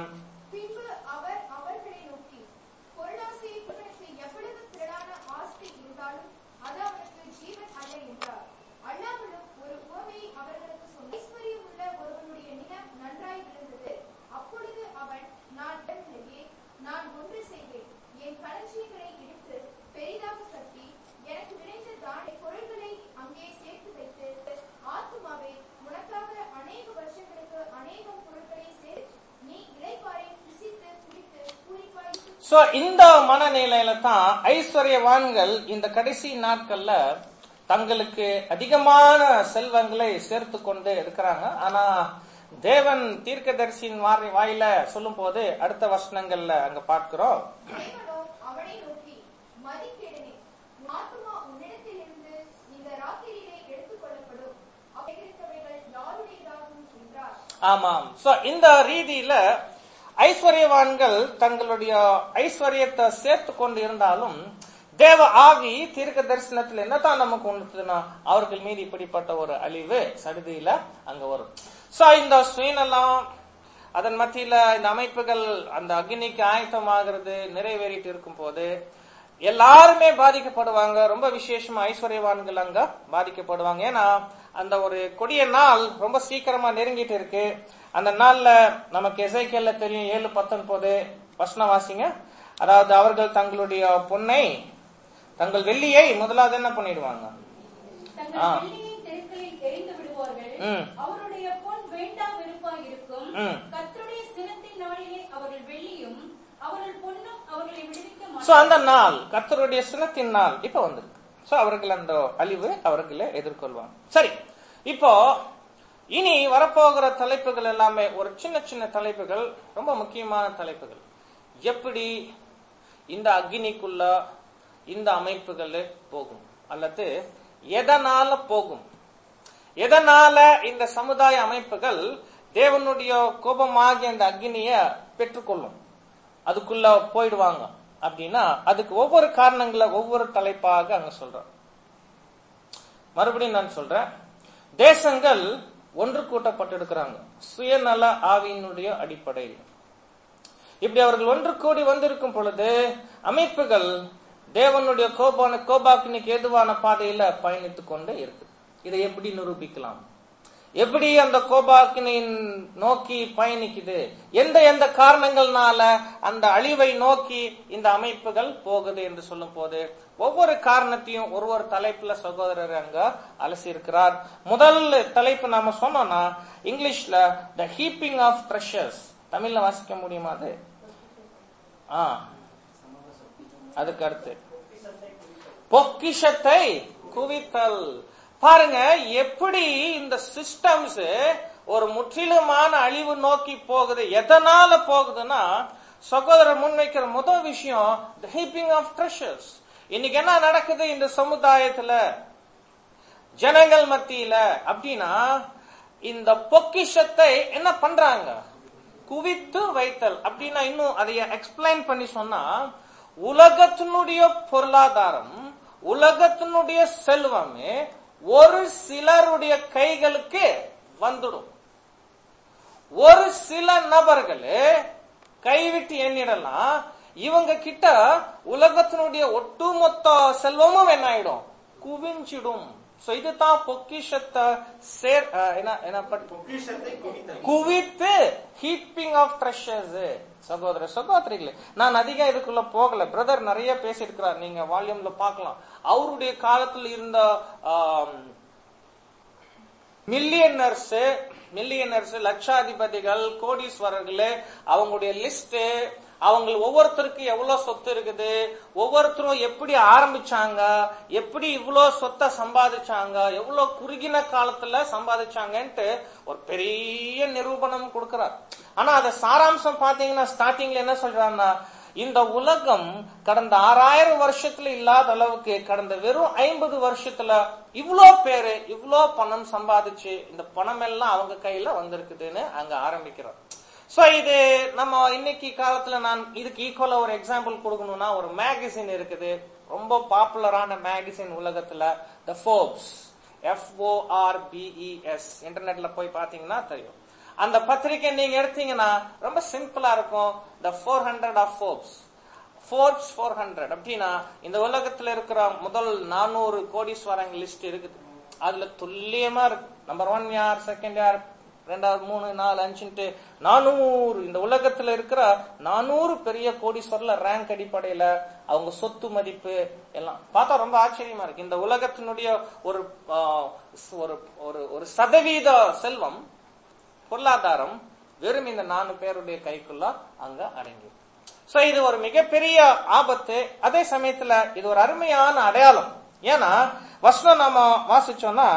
சோ இந்த மனநிலையில தான் ஐஸ்வர்யவான்கள் இந்த கடைசி நாட்கள்ல தங்களுக்கு அதிகமான செல்வங்களை சேர்த்து கொண்டு இருக்கிறாங்க. ஆனா தேவன் தீர்க்கதரிசியின் வாயில சொல்லும் போது அடுத்த வசனங்கள்ல அங்க பார்க்கிறோம், ஆமாம். சோ இந்த ரீதியில ஐஸ்வர்யவான்கள் தங்களுடைய ஐஸ்வர்யத்தை சேர்த்து கொண்டு இருந்தாலும் தேவ ஆவி தீர்க்க தரிசனத்துல என்னதான் நமக்கு உணர்த்துதுன்னா அவர்கள் மீது இப்படிப்பட்ட ஒரு அழிவு சடுதியில அங்க வரும். சோ இந்த சுயநலம் அதன் மத்தியில இந்த அமைப்புகள் அந்த அக்னிக்கு ஆயத்தமாகிறது நிறைவேறிட்டு இருக்கும் போது எல்லாருமே பாதிக்கப்படுவாங்க. ரொம்ப விசேஷமா ஐஸ்வர்யவான்கள் அங்க பாதிக்கப்படுவாங்க. ஏன்னா அந்த ஒரு கொடிய நாள் ரொம்ப சீக்கிரமா நெருங்கிட்டு இருக்கு. அந்த நாள்ல நமக்கு எசேக்கியேல்ல தெரியும், ஏழு பத்தொன்பது வசனம் வாசிங்க. அதாவது அவர்கள் தங்களுடைய பொன்னை தங்கள் வெள்ளியை முதலாவது என்ன பண்ணிடுவாங்க, அந்த நாள் கர்த்தருடைய சினத்தின் நாள் இப்ப வந்திருக்கு. சோ அவர்கள் அந்த அழிவு அவர்களை எதிர்கொள்வாங்க. சரி, இப்போ இனி வரப்போகிற தலைப்புகள் எல்லாமே ஒரு சின்ன சின்ன தலைப்புகள், ரொம்ப முக்கியமான தலைப்புகள். எப்படி இந்த அக்னிக்குள்ள இந்த அமைப்புகள் போகும், அல்லது எதனால போகும், எதனால இந்த சமுதாய அமைப்புகள் தேவனுடைய கோபமாகிய அந்த அக்னிய பெற்றுக்கொள்ளும், அதுக்குள்ள போயிடுவாங்க அப்படின்னா அதுக்கு ஒவ்வொரு காரணங்களை ஒவ்வொரு தலைப்பாக அங்க சொல்றேன். மறுபடியும் நான் சொல்றேன், தேசங்கள் ஒன்று கூட்டப்பட்டிருக்கிறாங்க சுயநல ஆவியினுடைய அடிப்படையில். இப்படி அவர்கள் ஒன்று கூடி வந்திருக்கும் பொழுது அமைப்புகள் தேவனுடைய கோபான கோபாக்கினிக்கு ஏதுவான பாதையில பயணித்துக் கொண்டு இருக்கு. இதை எப்படி நிரூபிக்கலாம், எப்படி அந்த கோபாக்கினின் நோக்கி பயணிக்குது, எந்த எந்த காரணங்கள்னால அந்த அழிவை நோக்கி இந்த அமைப்புகள் போகுது என்று சொல்லும் போது ஒவ்வொரு காரணத்தையும் ஒரு ஒரு தலைப்புல சகோதரர் அங்க அலசி இருக்கிறார். முதல் தலைப்பு நாம சொன்னோம்னா இங்கிலீஷ்ல த ஹீப்பிங் ஆஃப் ட்ரெஷர்ஸ், தமிழ்ல வாசிக்க முடியுமா அது? ஆ அதுக்கு அடுத்து பொக்கிஷத்தை குவித்தல். பாருங்க எப்படி இந்த சிஸ்டம்ஸ் ஒரு முற்றிலுமான அழிவு நோக்கி போகுது. எதனால போகுதுன்னா சகோதரர் முன்வைக்கிற முதல் விஷயம் த ஹீப்பிங் ஆஃப் ட்ரெஷர்ஸ். இன்னைக்கு என்ன நடக்குது இந்த சமுதாயத்துல ஜனங்கள் மத்தியில அப்படின்னா இந்த பொக்கிஷத்தை என்ன பண்றாங்க, குவித்து வைத்தல். அப்படின்னா இன்னும் அதைய எக்ஸ்பிளைன் பண்ணி சொன்னா உலகத்தினுடைய பொருளாதாரம், உலகத்தினுடைய செல்வமே ஒரு சிலருடைய கைகளுக்கு வந்துடும். ஒரு சில நபர்கள் கைவிட்டு எண்ணிடலாம், இவங்க கிட்ட உலகத்தினுடைய ஒட்டுமொத்த செல்வமும் என்ன ஆயிடும், குவிஞ்சிடும். இதுதான் பொக்கிஷத்தை சேர் குவித்து ஹீப்பிங் ஆஃப் ட்ரெஷர்ஸ். சகோதர சகோதரிகளே, நான் அதிகம் இதுக்குள்ள போகல, பிரதர் நிறைய பேசியிருக்கிறார், நீங்க வால்யூம்ல பார்க்கலாம். அவருடைய காலத்தில் இருந்த மில்லியனர்ஸ் மில்லியனர்ஸ் லட்சாதிபதிகள் கோடீஸ்வரர்களே அவங்களுடைய லிஸ்ட் அவங்க ஒவ்வொருத்தருக்கு எவ்வளவு சொத்து இருக்குது, ஒவ்வொருத்தரும் எப்படி ஆரம்பிச்சாங்க, எப்படி இவ்வளவு சொத்தை சம்பாதிச்சாங்க, எவ்வளவு குறுகின காலத்துல சம்பாதிச்சாங்கன்ட்டு ஒரு பெரிய நிரூபணம் கொடுக்கிறார். ஆனா அத சாராம்சம் பாத்தீங்கன்னா ஸ்டார்டிங்ல என்ன சொல்றாருன்னா, இந்த உலகம் கடந்த ஆறாயிரம் வருஷத்துல இல்லாத அளவுக்கு கடந்த வெறும் ஐம்பது வருஷத்துல இவ்வளோ பேரு இவ்வளோ பணம் சம்பாதிச்சு இந்த பணம் எல்லாம் அவங்க கையில வந்திருக்குதுன்னு அங்க ஆரம்பிக்கிறோம். சோ இது நம்ம இன்னைக்கு காலத்துல நான் இதுக்கு ஈக்குவலா ஒரு எக்ஸாம்பிள் கொடுக்கணும்னா, ஒரு மேகசின் இருக்குது, ரொம்ப பாப்புலரான மேகசின் உலகத்துல, the Forbes, F O R B E S, இன்டர்நெட்ல போய் பாத்தீங்கன்னா தெரியும். அந்த பத்திரிகை நீங்க எடுத்தீங்கன்னா ரொம்ப சிம்பிளா இருக்கும். The four hundred of Forbes, Forbes four hundred அப்படின்னா இந்த உலகத்துல இருக்கிற முதல் நானூறு கோடீஸ்வரங்க லிஸ்ட் இருக்குது. அதுல துல்லியமா இருக்கு நம்பர் ஒன் யார், செகண்ட் யார், ரெண்டாவது மூணு நாலு அஞ்சுட்டு நானூறு இந்த உலகத்துல இருக்கிற நானூறு பெரிய கோடீஸ்வரர்ல ரேங்க் அடிப்படையில அவங்க சொத்து மதிப்பு எல்லாம் பார்த்தா ரொம்ப ஆச்சரியமா இருக்கு. இந்த உலகத்தினுடைய ஒரு ஒரு சதவீத செல்வம் பொருளாதாரம் வெறும் இந்த நாலு பேருடைய கைக்குள்ள அங்க அடங்கி. சோ இது ஒரு மிகப்பெரிய ஆபத்து. அதே சமயத்துல இது ஒரு அருமையான அடையாளம். ஏன்னா வசனம் நாம வாசிச்சோம்னா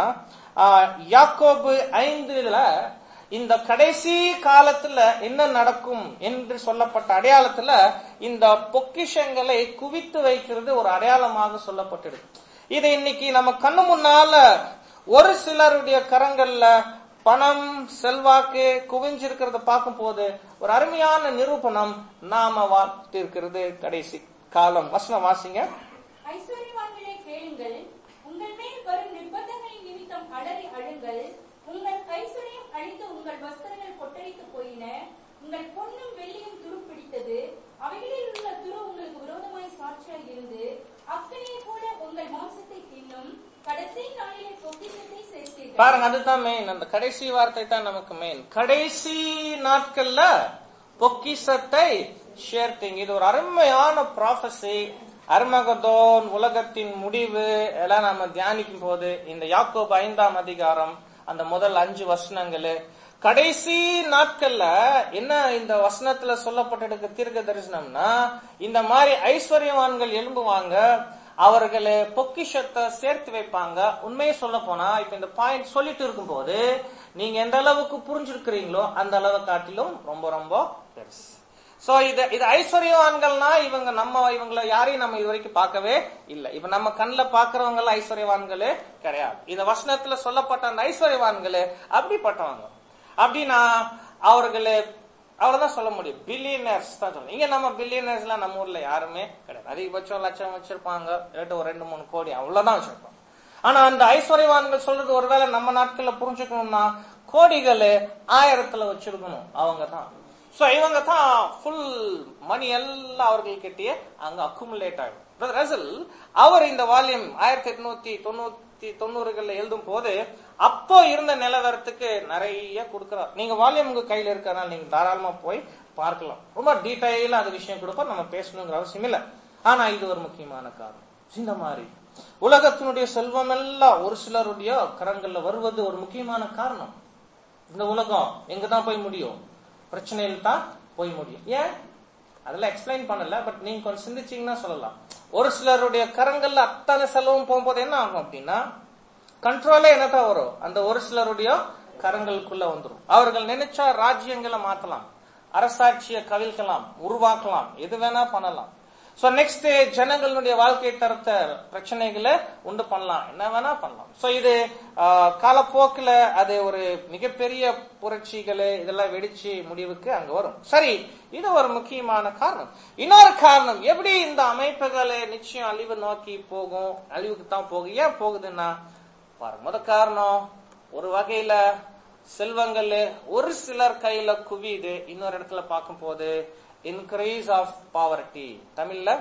யாக்கோபு ஐந்துல இந்த கடைசி காலத்துல என்ன நடக்கும் என்று சொல்லப்பட்ட அடையாளத்துல இந்த பொக்கிஷங்களை குவித்து வைக்கிறது ஒரு அடையாளமாக சொல்லப்பட்டிருக்கு. இது இன்னைக்கு நம்ம கண்ணு முன்னால ஒரு சிலருடைய கரங்கள்ல பணம் செல்வாக்கு குவிஞ்சிருக்கிறத பார்க்கும் போது ஒரு அருமையான நிரூபணம் நாம வார்த்திருக்கிறது கடைசி காலம். வசனம் வாசிங்க. ஐஸ்வர்யவான்களே கேளுங்கள், உங்கள் மேல் வரும் நிர்பந்தங்களின் நிமித்தம் அலறி அழுங்கள். உங்கள் ஐஸ்வர்யம் அழிந்து உங்கள் வஸ்திரங்கள் பொட்டடித்து போயின. உங்கள் பொன்னும் வெள்ளியும் துருப்பிடித்தது. அவைகளில் உள்ள துரு உங்களுக்கு விரோதமாய் சாட்சியாய் இருந்து அக்கனையை போல உங்கள் மாம்சத்தை தின்னும். கடைசி நாளிலே பொக்கிஷத்தை சேர்த்தீர்கள். பாருங்க, அதுதான் மெயின். அந்த கடைசி வார்த்தை தான் நமக்கு மெயின். கடைசி நாட்கள்ல பொக்கிஷத்தை சேர்த்தீங்க. இது ஒரு அருமையான ப்ராஃபஸி. அர்மகதோன், உலகத்தின் முடிவு எல்லாம் நம்ம தியானிக்கும் போது இந்த யாக்கோபு ஐந்தாம் அதிகாரம் அந்த முதல் அஞ்சு வசனங்களு கடைசி நாட்கள்ல என்ன இந்த வசனத்துல சொல்லப்பட்டிருக்க தீர்க்க தரிசனம்னா, இந்த மாதிரி ஐஸ்வர்யவான்கள் எழும்புவாங்க, அவர்களை பொக்கிஷத்தை சேர்த்து வைப்பாங்க. உண்மையை சொல்ல போனா இப்ப இந்த பாயிண்ட் சொல்லிட்டு இருக்கும் போது நீங்க எந்த அளவுக்கு புரிஞ்சிருக்கிறீங்களோ அந்த அளவு காட்டிலும் ரொம்ப ரொம்ப பெருசு. சோ இது இது ஐஸ்வர்யவான்கள்னா இவங்க நம்ம இவங்களை யாரையும் நம்ம இது வரைக்கும் பார்க்கவே இல்லை. இப்ப நம்ம கண்ணுல பாக்குறவங்க எல்லாம் ஐஸ்வர்யவான்களே கிடையாது. இந்த வசனத்துல சொல்லப்பட்ட அந்த ஐஸ்வர்யவான்களே அப்படிப்பட்டவங்க. அப்படின்னா அவர்களே அவ்வளவுதான் சொல்ல முடியும். பில்லியனர்ஸ் தான் சொல்லணும். இங்க நம்ம பில்லியனர்ஸ் எல்லாம் நம்ம ஊர்ல யாருமே கிடையாது. அதிகபட்சம் லட்சம் வச்சிருப்பாங்க, ஒரு ரெண்டு மூணு கோடி அவ்வளவுதான் வச்சிருப்பாங்க. ஆனா அந்த ஐஸ்வர்யவான்கள் சொல்றது ஒருவேளை நம்ம நாட்கள்ல புரிஞ்சுக்கணும்னா கோடிகளே ஆயிரத்துல வச்சிருக்கணும் அவங்க தான். சோ இவங்க தான் ஃபுல் மணி எல்லாம் அவர்கள்கிட்டயே அங்க அக்குமுலேட் ஆகும். ரசல் அவர் இந்த வால்யூம் ஆயிரத்தி எட்நூத்தி தொண்ணூத்தி தொண்ணூறுகள்ல எழுதும் போது அப்போ இருந்த நிலவரத்துக்கு நிறைய கொடுக்கிறார். நீங்க வால்யூம் உங்க கையில இருக்கிறனால நீங்க தாராளமா போய் பார்க்கலாம். ரொம்ப டீடைலா அது விஷயம் கொடுப்போம், நம்ம பேசணுங்கிற அவசியம் இல்லை. ஆனா இது ஒரு முக்கியமான காரணம். இந்த மாதிரி உலகத்தினுடைய செல்வம் எல்லாம் ஒரு சிலருடைய கரங்கள்ல வருவது ஒரு முக்கியமான காரணம். இந்த உலகம் எங்கதான் போய் முடியும்? பிரச்சனையில் தான் போய் முடியும். ஏன் அதெல்லாம் எக்ஸ்பிளைன் பண்ணல, பட் நீங்க கொஞ்சம் சிந்திச்சீங்கன்னா சொல்லலாம். ஒரு சிலருடைய கரங்கள்ல அத்தனை செலவும் போகும்போது என்ன ஆகும் அப்படின்னா, கண்ட்ரோலே என்னதான் வரும், அந்த ஒரு சிலருடைய கரங்களுக்குள்ள வந்துடும். அவர்கள் நினைச்சா ராஜ்யங்களை மாத்தலாம், அரசாட்சியை கவிழ்க்கலாம், உருவாக்கலாம், எது வேணா பண்ணலாம். சோ நெக்ஸ்ட் ஜனங்களுடைய வாழ்க்கை தரத்தை பிரச்சனைகளை உண்டு பண்ணலாம், என்ன வேணா பண்ணலாம். சோ இது காலப்போக்கில் அது ஒரு மிகப்பெரிய புரட்சிகள் இதெல்லாம் வெடிச்சு முடிவுக்கு அங்க வரும். சரி, இது ஒரு முக்கியமான காரணம். இன்னொரு காரணம், எப்படி இந்த அமைப்புகளை நிச்சயம் அழிவு நோக்கி போகும், அழிவுக்கு தான் போகும். ஏன் போகுதுன்னா பாருங்க, முத காரணம் ஒரு வகையில செல்வங்கள் ஒரு சிலர் கையில குவியுது. இன்னொரு இடத்துல பார்க்கும் போது இன்க்ரீஸ் ஆஃப் பாவர்ட்டி. தமிழ்ல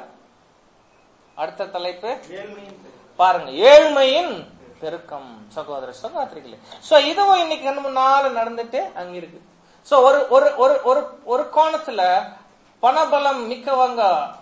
அடுத்த தலைப்பு பாருங்க, ஏழ்மையின் பெருக்கம். சகோதர சகோதரிகளே, சோ இதுவும் இன்னைக்கு கண்ணு முன்னால நடந்துட்டு அங்க இருக்கு. சோ ஒரு ஒரு ஒரு ஒரு கோணத்துல பணபலம் மிக்கவங்க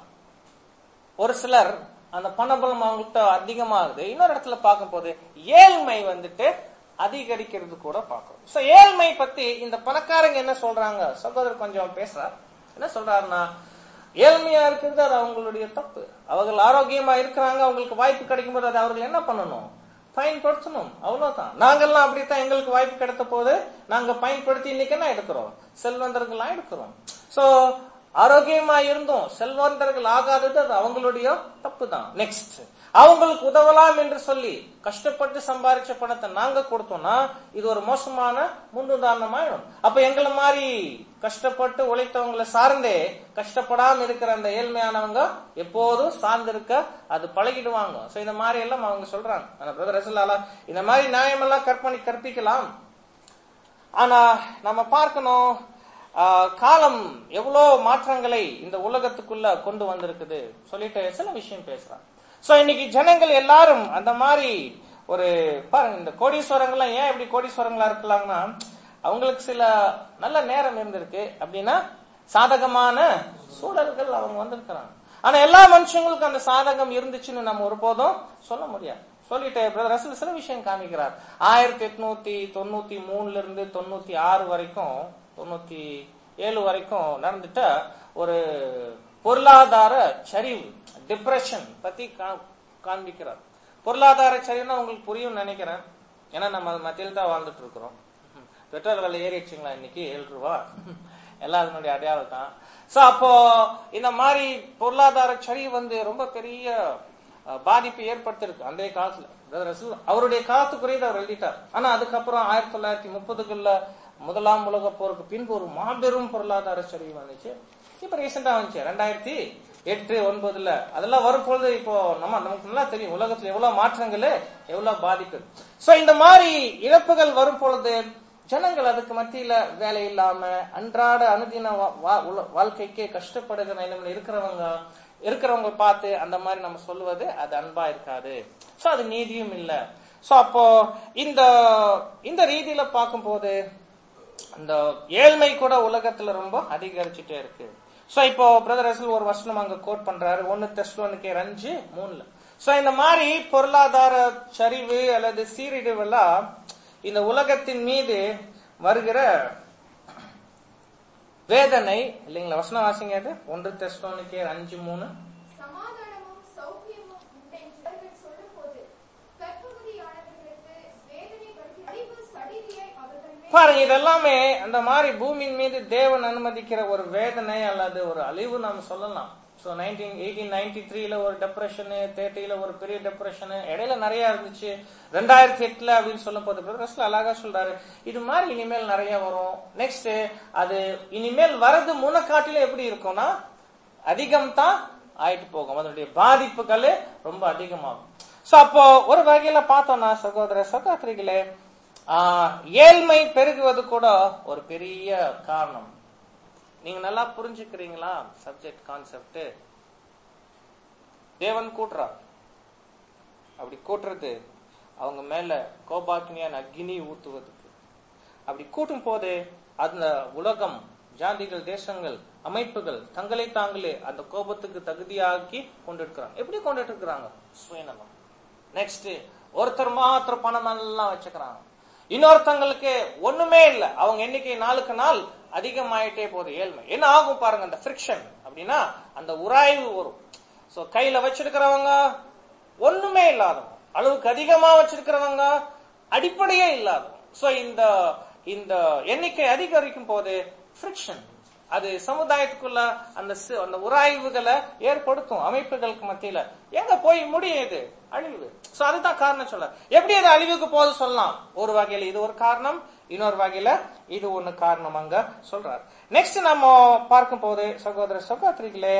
ஒரு சிலர், அந்த பணபலம் அவங்கள்ட்ட அதிகமாகுது. இன்னொரு இடத்துல பார்க்கும் போது ஏழ்மை வந்துட்டு அதிகரிக்கிறது கூட பார்க்கிறோம். சோ ஏழ்மை பத்தி இந்த பணக்காரங்க என்ன சொல்றாங்க? சகோதரர் கொஞ்சம் பேசுறார். என்ன சொல்றாருன்னா, ஏழ்மையா இருக்கிறது அது அவங்களுடைய தப்பு. அவர்கள் ஆரோக்கியமா இருக்கிறாங்க, அவங்களுக்கு வாய்ப்பு கிடைக்கும் போது அதை அவர்கள் என்ன பண்ணணும்? பயன்படுத்தணும். அவ்வளவுதான். நாங்கெல்லாம் அப்படித்தான், எங்களுக்கு வாய்ப்பு கிடைத்த போது நாங்க பயன்படுத்தி இன்னைக்கு என்ன எடுக்கிறோம்? செல்வந்தர்களா எடுக்கிறோம். சோ ஆரோக்கியமா இருந்தோம், செல்வந்தர்கள் ஆகாதது அது அவங்களுடைய தப்பு தான். நெக்ஸ்ட், அவங்களுக்கு உதவலாம் என்று சொல்லி கஷ்டப்பட்டு சம்பாதிச்ச பணத்தை நாங்க கொடுத்தோம்னா இது ஒரு மோசமான முன்னுதாரணமாயிடும். அப்ப எங்களை மாதிரி கஷ்டப்பட்டு உழைத்தவங்களை சார்ந்தே கஷ்டப்படாம இருக்கிற அந்த ஏழ்மையானவங்க எப்போதும் சார்ந்திருக்க அது பழகிடுவாங்க. சோ இந்த மாதிரி எல்லாம் அவங்க சொல்றாங்க. பிரதர் ரசூலுல்லாஹ் இந்த மாதிரி நியாயமெல்லாம் கற்பனை கற்பிக்கலாம். ஆனா நம்ம பார்க்கணும், காலம் எவ்வளவு மாற்றங்களை இந்த உலகத்துக்குள்ள கொண்டு வந்திருக்குது சொல்லிட்டு சில விஷயம் பேசுறாங்க. சோ இன்னைக்கு ஜனங்கள் எல்லாரும் அந்த மாதிரி ஒரு பாருங்க, இந்த கோடீஸ்வரங்கள்லாம் ஏன் இப்படி கோடீஸ்வரங்களா இருக்கலாம்னா அவங்களுக்கு சில நல்ல நேரம் இருந்திருக்கு, அப்படின்னா சாதகமான சூழல்கள் அவங்க வந்திருக்கிறாங்க. ஆனா எல்லா மனுஷங்களுக்கும் அந்த சாதகம் இருந்துச்சுன்னு நம்ம ஒருபோதும் சொல்ல முடியாது. சொல்லிட்டு பிரதர் ரசூல் சில விஷயம் காமிக்கிறார். ஆயிரத்தி எட்நூத்தி தொண்ணூத்தி மூணுல இருந்து தொண்ணூத்தி ஆறு வரைக்கும் தொண்ணூத்தி ஏழு வரைக்கும் நடந்துட்ட ஒரு பொருளாதார சரிவு, டிப்ரெஷன் பத்தி காண்பிக்கிறார். பொருளாதார சரிவுன்னா உங்களுக்கு புரியும் நினைக்கிறேன், ஏன்னா நம்ம மத்தியில் தான் வாழ்ந்துட்டு இருக்கிறோம். பெட்ரோல் விலை ஏறிடுச்சுங்களா இன்னைக்கு ஏழு ரூபா, எல்லாம் அதனுடைய அடையாளம் தான். சோ அப்போ இந்த மாதிரி பொருளாதார சரிவு வந்து ரொம்ப பெரிய பாதிப்பு ஏற்படுத்திருக்கு அந்த காலத்துல. அவருடைய காலத்துக்குரியது அவர் எழுதிட்டார். ஆனா அதுக்கப்புறம் ஆயிரத்தி தொள்ளாயிரத்தி முப்பதுக்குள்ள முதலாம் உலக போருக்கு பின்பு ஒரு மாபெரும் பொருளாதார சரிவு வந்துச்சு. இப்ப ரீசெண்டா வந்துச்சு ரெண்டாயிரத்தி எட்டு ஒன்பதுல. அதெல்லாம் வரும்பொழுது இப்போ நம்ம நமக்கு நல்லா தெரியும் உலகத்துல எவ்வளவு மாற்றங்கள், எவ்வளவு பாதிப்பு. சோ இந்த மாதிரி இழப்புகள் வரும் பொழுது ஜனங்கள் அதுக்கு மத்தியில வேலை இல்லாம அன்றாட அனுதின வாழ்க்கைக்கு கஷ்டப்படுகிற நிலைமையில இருக்கிறவங்க இருக்கிறவங்க பார்த்து அந்த மாதிரி நம்ம சொல்லுவது அது அன்பா இருக்காது. சோ அது நீதியும் இல்ல. சோ அப்போ இந்த இந்த ரீதியில பார்க்கும் போது அந்த ஏழ்மை கூட உலகத்துல ரொம்ப அதிகரிச்சுட்டே இருக்கு. சோ இப்போ பிரதர் ரசூல் ஒரு வசனம் அங்க கோட் பண்றாரு, ஒன்னு தெசலோனிக்கே அஞ்சு மூணுல. சோ இந்த மாதிரி பொருளாதார சரிவு அல்லது சீரழிவு எல்லாம் இந்த உலகத்தின் மீது வருகிற வேதனை இல்லைங்களா? வசனம் வாசிங்க, அது ஒன்று தெசலோனிக்கே அஞ்சு மூணு. பாருங்க, இதெல்லாமே அந்த மாதிரி பூமியின் மீது தேவன் அனுமதிக்கிற ஒரு வேதனை அல்லது ஒரு அழிவு நாம சொல்லலாம். சோ நைன்டீன் எயிட்டீன் நைன்டி த்ரீல ஒரு டெப்ரெஷன், தேர்ட்டில ஒரு பெரிய டெப்ரெஷன், இடையில நிறைய இருந்துச்சு. ரெண்டாயிரத்தி எட்டுல அப்படின்னு சொல்லும் போது அழகா சொல்றாரு, இது மாதிரி இனிமேல் நிறைய வரும். நெக்ஸ்ட் அது இனிமேல் வரது முன்னக்காட்டில எப்படி இருக்கும்னா அதிகம் தான் ஆயிட்டு போகும், அதனுடைய பாதிப்புகள் ரொம்ப அதிகமாகும். சோ அப்போ ஒரு வகையில பார்த்தோம்னா சகோதர சகோதரிகளே, ஆஹ் ஏழ்மை பெருகுவது கூட ஒரு பெரிய காரணம். நீங்க நல்லா புரிஞ்சுக்கிறீங்களா சப்ஜெக்ட் கான்செப்ட்? தேவன் கூட்டுறா, அப்படி கூட்டுறது அவங்க மேல கோபாக்கினியான அக்னி ஊத்துவதுக்கு. அப்படி கூட்டும் போது அந்த உலகம், ஜாதிகள், தேசங்கள், அமைப்புகள் தங்களை தாங்களே அந்த கோபத்துக்கு தகுதியாக்கி கொண்டிருக்கிறாங்க. எப்படி கொண்டுட்டு இருக்கிறாங்க? சுயநலம். நெக்ஸ்ட், ஒருத்தர் மாத்திரம் பணம் எல்லாம் வச்சுக்கிறாங்க, இன்னொருத்தங்களுக்கு ஒண்ணுமே இல்ல. அவங்க எண்ணிக்கை நாளுக்கு நாள் அதிகமாயிட்டே போகுது. ஏழ்மை என்ன ஆகும் பாருங்க, அந்த ஃபிரிக்ஷன் அப்படின்னா அந்த உராய்வு வரும். சோ கையில வச்சிருக்கிறவங்க ஒண்ணுமே இல்லாதவங்க, அளவுக்கு அதிகமா வச்சிருக்கிறவங்க அடிப்படையே இல்லாதவங்க. சோ இந்த இந்த எண்ணிக்கை அதிகரிக்கும் போது ஃபிரிக்ஷன் அது சமுதாயத்துக்குள்ள அந்த அந்த உராய்வுகளை ஏற்படுத்தும். அமைப்புகளுக்கு மத்தியில எங்க போய் முடியுது அழிவு. சோ அதுதான் காரணம் சொல்ல. எப்படி அது அழிவுக்கு போது சொல்லலாம்? ஒரு வகையில இது ஒரு காரணம், இன்னொரு வகையில இது ஒண்ணு காரணம் அங்க சொல்றாரு. நெக்ஸ்ட் நம்ம பார்க்கும் போது சகோதர சகோதரிகளே,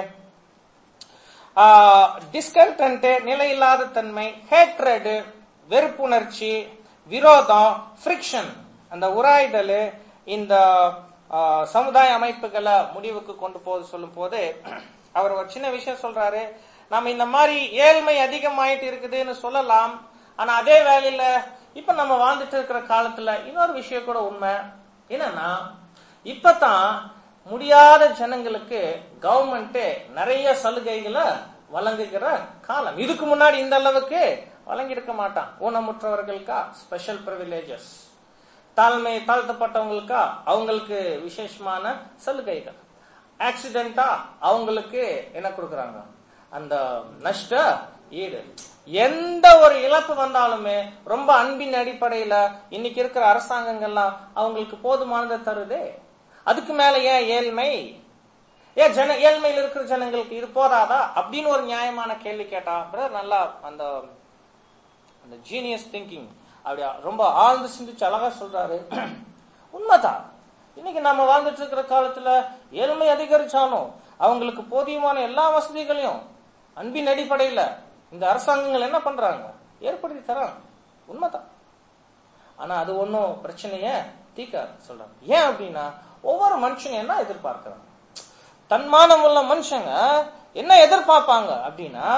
டிஸ்கன்டென்ட், நிலையில்லாத தன்மை, ஹேட்ரட், வெறுப்புணர்ச்சி, விரோதம், ஃபிரிக்ஷன், அந்த உராய்தல் இந்த சமுதாய அமைப்புகளை முடிவுக்கு கொண்டு போது சொல்லும் போது அவர் ஒரு சின்ன விஷயம் சொல்றாரு. நம்ம இந்த மாதிரி ஏழ்மை அதிகமாயிட்டு இருக்குதுன்னு சொல்லலாம், ஆனா அதே வேளையில இப்ப நம்ம வாழ்ந்துட்டு இருக்கிற காலத்துல இன்னொரு விஷயம் கூட உண்மை என்னன்னா, இப்பதான் முடியாத ஜனங்களுக்கு கவர்மெண்ட் நிறைய சலுகைகளை வழங்குகிற காலம். இதுக்கு முன்னாடி இந்த அளவுக்கு வழங்கி இருக்க மாட்டான். ஊனமுற்றவர்களுக்கா ஸ்பெஷல் பிரிவிலேஜஸ், தாழ்மை தாழ்த்தப்பட்டவங்களுக்கா அவங்களுக்கு விசேஷமான சலுகைகள். ஆக்சிடென்டா அவங்களுக்கு என்ன கொடுக்கறாங்க, அந்த நஷ்ட ஈடு. எந்த ஒரு இழப்பு வந்தாலுமே ரொம்ப அன்பின் அடிப்படையில இன்னைக்கு இருக்கிற அரசாங்கங்கள்லாம் அவங்களுக்கு போதுமானதை தருது. அதுக்கு மேல ஏன் ஏழ்மை, ஏன் ஜன ஏழ்மையில் இருக்கிற ஜனங்களுக்கு இது போதாதா அப்படின்னு ஒரு நியாயமான கேள்வி கேட்டா பிரதர் நல்லா அந்த அந்த ஜீனியஸ் திங்கிங் அப்படியா ரொம்ப ஆழ்ந்து சிந்திச்சு அழகா சொல்றாரு. உண்மைதான், இன்னைக்கு நம்ம வாழ்ந்துட்டு இருக்கிற காலத்துல ஏழ்மை அதிகரிச்சாலும் அவங்களுக்கு போதியமான எல்லா வசதிகளையும் அன்பின் அடிப்படையில இந்த அரசாங்கங்கள் என்ன பண்றாங்க, ஏற்படுத்தி தராங்க. உண்மைதான். ஆனா அது ஒன்னும் பிரச்சனைய தீர்க்காது சொல்றாங்க. ஏன் அப்படின்னா ஒவ்வொரு மனுஷங்க என்ன எதிர்பார்க்கிறாங்க, தன்மானம் உள்ள மனுஷங்க என்ன எதிர்பார்ப்பாங்க அப்படின்னா,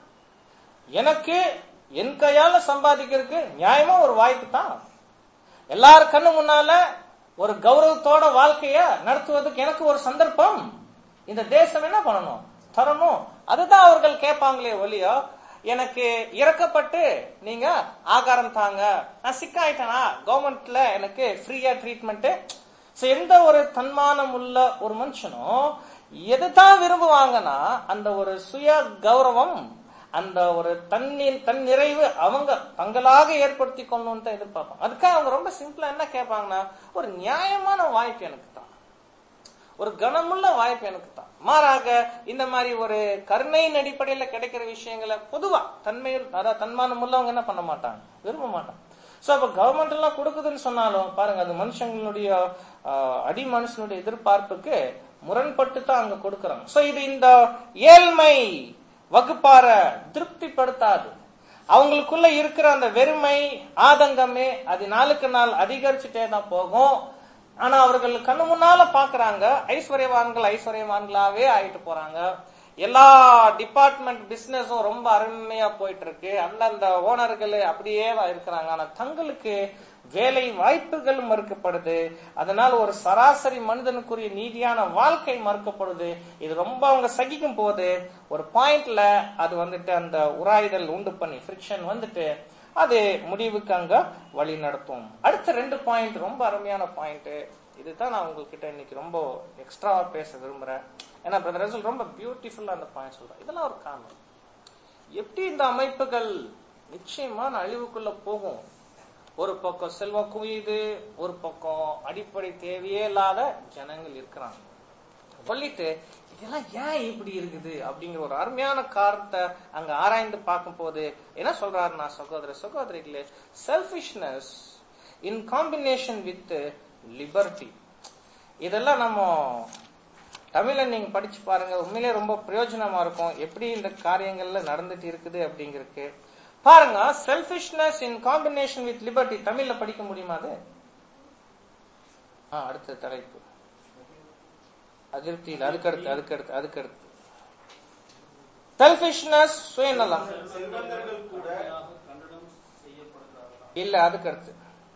எனக்கு என் கையால சம்பாதிக்கிறதுக்கு நியாயமா ஒரு வாய்ப்பு தான், எல்லாரும் கண்ணு முன்னால ஒரு கௌரவத்தோட வாழ்க்கைய நடத்துவதற்கு எனக்கு ஒரு சந்தர்ப்பம் இந்த தேசம் என்ன பண்ணணும், தரணும். அதுதான் அவர்கள் கேட்பாங்களே ஒழியோ, எனக்கு இறக்கப்பட்டு நீங்க ஆகாரம் தாங்க, நான் சிக்காயிட்டேனா கவர்மெண்ட்ல எனக்கு ஃப்ரீயா ட்ரீட்மெண்ட். எந்த ஒரு தன்மானம் உள்ள ஒரு மனுஷனும் எதுதான் விரும்புவாங்கன்னா அந்த ஒரு சுய கௌரவம், அந்த ஒரு தன்னின் தன் நிறைவு அவங்க தங்களாக ஏற்படுத்தி கொள்ளணும்னு தான் எதிர்பார்ப்பாங்க. அதுக்காக அவங்க ரொம்ப சிம்பிளா என்ன கேட்பாங்கன்னா, ஒரு நியாயமான வாய்ப்பு எனக்கு தான், ஒரு கனமுள்ள வாய்ப்பு எனக்கு தான். மாறாக இந்த மாதிரி ஒரு கருணையின் அடிப்படையில கிடைக்கிற விஷயங்களை பொதுவா தன்மையில் அதாவது தன்மானம் உள்ளவங்க என்ன பண்ண மாட்டாங்க, விரும்ப மாட்டாங்க. சோ அப்ப கவர்மெண்ட் எல்லாம் கொடுக்குதுன்னு சொன்னாலும் பாருங்க, அது மனுஷங்களுடைய அடி மனுஷனுடைய எதிர்பார்ப்புக்கு முரண்பட்டு தான் அங்க கொடுக்கறாங்க. சோ இது இந்த ஏழ்மை வகுப்பார திருப்திப்படுத்தாது. அவங்களுக்குள்ள இருக்கிற அந்த வெறுமை ஆதங்கமே அது நாளுக்கு நாள் அதிகரிச்சுட்டே தான் போகும். ஆனா அவர்கள் கண்ணு முன்னால பாக்குறாங்க ஐஸ்வர்யவான்கள் ஐஸ்வர்யவான்களாவே ஆயிட்டு போறாங்க. எல்லா டிபார்ட்மெண்ட் பிசினஸும் ரொம்ப அருமையா போயிட்டு இருக்கு, அந்தந்த ஓனர்கள் அப்படியே இருக்கிறாங்க. ஆனா தங்களுக்கு வேலை வாய்ப்புகள் மறுக்கப்படுது. அதனால ஒரு சராசரி மனிதனுக்குரிய நீதியான வாழ்க்கை மறுக்கப்படுது. இது ரொம்ப அவங்க சகிக்கும் போது ஒரு பாயிண்ட்ல அது வந்துட்டு அந்த உராய்தல் உண்டு பண்ணி ஃபிரிக்ஷன் வந்துட்டு அது முடிவுக்கு அங்க வழி நடத்தும். அடுத்த ரெண்டு பாயிண்ட் ரொம்ப அருமையான பாயிண்ட். இதுதான் நான் உங்ககிட்ட இன்னைக்கு ரொம்ப எக்ஸ்ட்ராவா பேச விரும்புறேன். ஏன்னா பிரதர் ரசூல் ரொம்ப பியூட்டிஃபுல்லா அந்த பாயிண்ட் சொல்றேன். இதெல்லாம் ஒரு காரணம், எப்படி இந்த அமைப்புகள் நிச்சயமான அழிவுக்குள்ள போகும். ஒரு பக்கம் செல்வம் குவியுது, ஒரு பக்கம் அடிப்படை தேவையே இல்லாத ஜனங்கள் இருக்கிறாங்க. சொல்லிட்டு இதெல்லாம் ஏன் இப்படி இருக்குது அப்படிங்கிற ஒரு அருமையான காரணத்தை அங்க ஆராய்ந்து பார்க்கும் போது என்ன சொல்றாருன்னா, சகோதர சகோதரிகளே, selfishness in combination with liberty. இதெல்லாம் நம்ம தமிழ்ல நீங்க படிச்சு பாருங்க, உண்மையிலே ரொம்ப பிரயோஜனமா இருக்கும் எப்படி இந்த காரியங்கள்ல நடந்துட்டு இருக்குது அப்படிங்கிறதுக்கு. பாருங்க, selfishness in combination with liberty தமிழ்ல படிக்க முடியுமா? அது அடுத்த தலைப்பு அதிருப்தியில் அதுக்கடுத்து அதுக்கடுத்து அதுக்கடுத்து செல்ஃபிஷ்னஸ் சுயநலம் இல்ல, அதுக்கடுத்து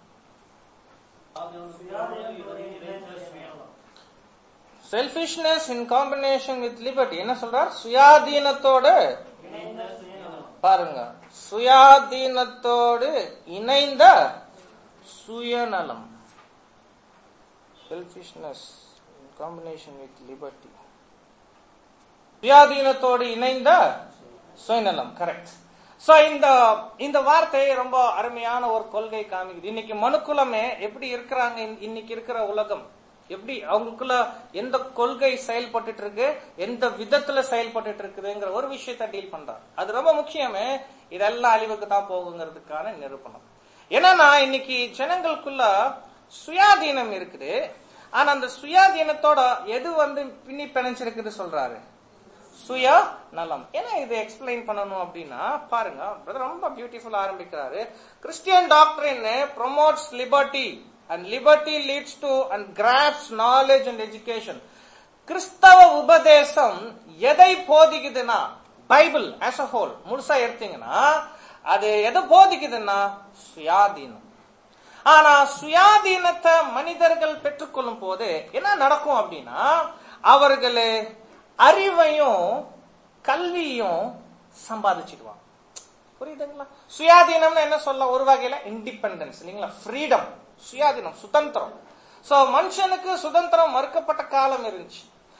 selfishness in combination with liberty என்ன சொல்றார்? சுயாதீனத்தோடு பாருங்க, சுயாதீனத்தோடு இணைந்த சுயநலம். Selfishness in combination with liberty, சுயாதீனத்தோடு இணைந்த சுயநலம். கரெக்ட். சோ இந்த இந்த வார்த்தை ரொம்ப அருமையான ஒரு கொள்கை காமிக்குது. இன்னைக்கு மனுக்குலமே எப்படி இருக்கிறாங்க, இன்னைக்கு இருக்கிற உலகம் எப்படி அவங்களுக்குள்ள எந்த கொள்கை செயல்பட்டு இருக்கு, எந்த விதத்துல செயல்பட்டு இருக்குதுங்கிற ஒரு விஷயத்த டீல் பண்றாங்க. அது ரொம்ப முக்கியமே. இதெல்லாம் அழிவுக்கு தான் போகுங்கிறதுக்கான நிரூபணம். ஏன்னா இன்னைக்கு ஜனங்களுக்குள்ள சுயாதீனம் இருக்குது. ஆனா அந்த சுயாதீனத்தோட எது வந்து பின்னி பிணைஞ்சிருக்குது சொல்றாரு? சுய நலம். ஏன்னா இது எக்ஸ்பிளைன் பண்ணணும் அப்படின்னா பாருங்க, ரொம்ப பியூட்டிஃபுல்லா ஆரம்பிக்கிறாரு. Christian doctrine promotes liberty and liberty leads to and grasps knowledge and education. கிறிஸ்தவ உபதேசம் எதை போதிக்குதுன்னா, பைபிள் as a whole முழுசா எடுத்தீங்கன்னா அது எதை போதிக்குதுன்னா சுயாதீனம். ஆனா சுயாதீனத்தை மனிதர்கள் பெற்றுக்கொள்ளும் போது என்ன நடக்கும் அப்படின்னா, அவர்கள் அறிவையும் கல்வியும் சம்பாதிச்சுக்குவாங்க. புரியுதுங்களா? சுயாதீனம்னு என்ன சொல்ல, ஒரு வகையில இண்டிபெண்டன்ஸ் இல்லைங்களா, ஃப்ரீடம், சுயாதீனம், சுதந்திரம். சோ மனுஷனுக்கு சுதந்திரம் மறுக்கப்பட்ட காலம் இருந்துச்சு.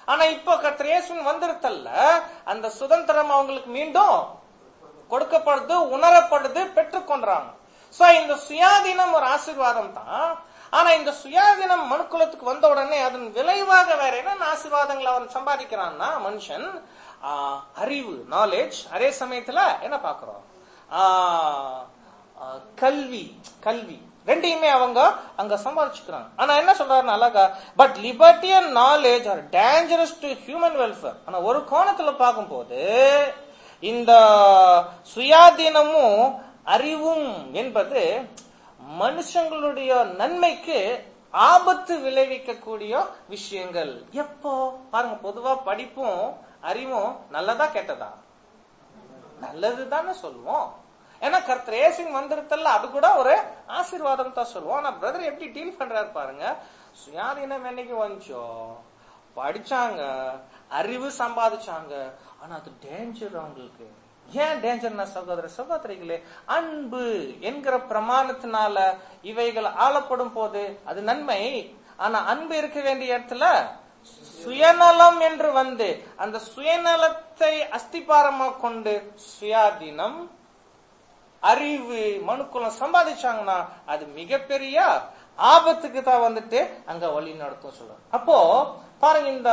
ஆனா இப்போ கர்த்தர் இயேசுவின் வந்திருத்தல்ல அந்த சுதந்திரம் அவங்களுக்கு மீண்டும் கொடுக்கப்படுது, உணரப்படுது, பெற்றுக்கொண்டாங்க. சோ இந்த சுயாதீனம் ஒரு ஆசீர்வாதம் தான். ஆனா இந்த சுயாதீனம் மனுக்குலத்துக்கு வந்த உடனே அதன் விளைவாக வேற என்ன ஆசீர்வாதங்களை அவன் சம்பாதிக்கிறான்னா மனுஷன் ஆஹ் அறிவு, நாலேஜ், அதே சமயத்துல என்ன பாக்குறோம், ஆஹ் கல்வி கல்வி ரெண்டையுமே அவங்க அங்க சம்பாதிச்சுக்கிறாங்க. ஆனா என்ன சொல்றாருன்னு அழகா, but liberty and knowledge are dangerous to human welfare. ஆனா ஒரு கோணத்துல பார்க்கும் போது இந்த சுயாதீனமும் அறிவும் என்பது மனுஷங்களுடைய நன்மைக்கு ஆபத்து விளைவிக்கக்கூடிய விஷயங்கள். எப்போ பாருங்க, பொதுவா படிப்பும் அறிவும் நல்லதா கெட்டதா? நல்லதுதானே சொல்லுவோம். ஏன்னா கர்த்தர் இயேசுவின் வந்திருத்தல்ல அது கூட ஒரு ஆசீர்வாதம் தான் சொல்லுவோம். ஆனா பிரதர் எப்படி டீல் பண்றாரு பாருங்க. சுயாதீனம் என்னைக்கு வந்துச்சோ, படிச்சாங்க, அறிவு சம்பாதிச்சாங்க, ஆனா அது டேஞ்சர் அவங்களுக்கு. ஏன் டேஞ்சர்னா சகோதர சகோதரிகளே, அன்பு என்கிற பிரமாணத்தினால இவைகள் ஆளப்படும் போது அது நன்மை. ஆனா அன்பு இருக்க வேண்டிய இடத்துல சுயநலம் என்று வந்து அந்த சுயநலத்தை அஸ்திபாரமா கொண்டு சுயாதீனம் அறிவு மனுக்குலம் சம்பாதிச்சாங்கன்னா அது மிகப்பெரிய ஆபத்துக்கு தான் வந்துட்டு அங்க வழி நடத்தும் சொல்ல. அப்போ பாருங்க, இந்த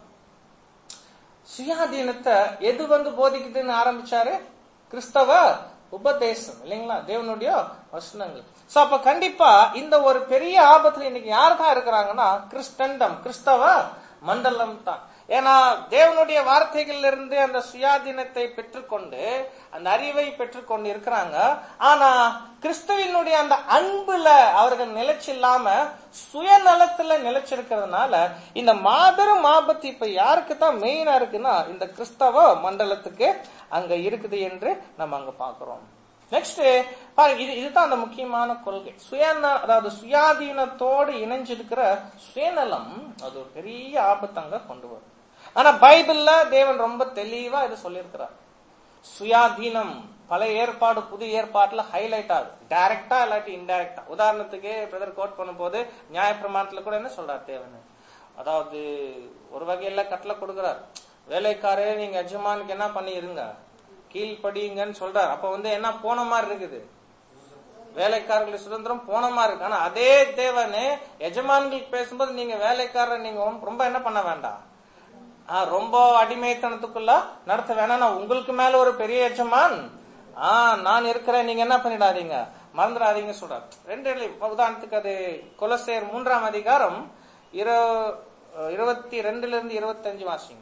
சுயாதீனத்தை எது வந்து போதிக்குதுன்னு ஆரம்பிச்சாரு? கிறிஸ்தவ உபதேசம் இல்லைங்களா, தேவனுடைய வசனங்கள். சோ அப்ப கண்டிப்பா இந்த ஒரு பெரிய ஆபத்துல இன்னைக்கு யார் தான் இருக்கிறாங்கன்னா கிறிஸ்தண்டம், கிறிஸ்தவ மண்டலம் தான். ஏன்னா தேவனுடைய வார்த்தைகள் இருந்து அந்த சுயாதீனத்தை பெற்றுக்கொண்டு அந்த அறிவை பெற்றுக்கொண்டு இருக்கிறாங்க. ஆனா கிறிஸ்துவினுடைய அந்த அன்புல அவர்கள் நிலைச்சில்லாம சுயநலத்துல நிலைச்சிருக்கிறதுனால இந்த மாபெரும் ஆபத்து இப்ப யாருக்கு தான் மெயினா இருக்குன்னா இந்த கிறிஸ்தவ மண்டலத்துக்கு அங்க இருக்குது என்று நம்ம அங்க பாக்குறோம். நெக்ஸ்ட் பாருங்க, இது இதுதான் அந்த முக்கியமான கொள்கை. சுயநல அதாவது சுயாதீனத்தோடு இணைஞ்சிருக்கிற சுயநலம் அது ஒரு பெரிய ஆபத்தங்க கொண்டு வரும். ஆனா பைபிள்ல தேவன் ரொம்ப தெளிவா இது சொல்லியிருக்கிறார். சுயாதீனம் பழைய ஏற்பாடு புது ஏற்பாட்டுல ஹைலைட் ஆகுது, டைரக்டா இல்லாட்டி இன்டைரக்டா. உதாரணத்துக்கு பிரதர் கோட் பண்ணும் போது நியாயப்பிரமாணத்துல கூட என்ன சொல்றார் தேவன், அதாவது ஒரு வகையில கட்டளை கொடுக்கிறார், வேலைக்காரே நீங்க எஜமானுக்கு என்ன பண்ணி இருங்க, கீழ்படிங்கன்னு சொல்றாரு. அப்ப வந்து என்ன போன மாதிரி இருக்குது, வேலைக்காரர்களுடைய சுதந்திரம் போன மாதிரி இருக்கு. ஆனா அதே தேவனே எஜமான்களுக்கு பேசும்போது நீங்க வேலைக்காரர் நீங்க ரொம்ப என்ன பண்ண வேண்டாம், ரொம்ப அடிமைத்தனத்துக்குள்ள நடத்த வேணாம், உங்களுக்கு மேல ஒரு பெரிய எஜமான் ஆஹ் நான் இருக்கிறேன், நீங்க என்ன பண்ணிடாதீங்க, மறந்துடாதீங்க சொல்றாரு. ரெண்டு உதாரணத்துக்கு அது கொலோசையர் மூன்றாம் அதிகாரம் இருபத்தி ரெண்டுல இருந்து இருபத்தி அஞ்சு வாசிங்க.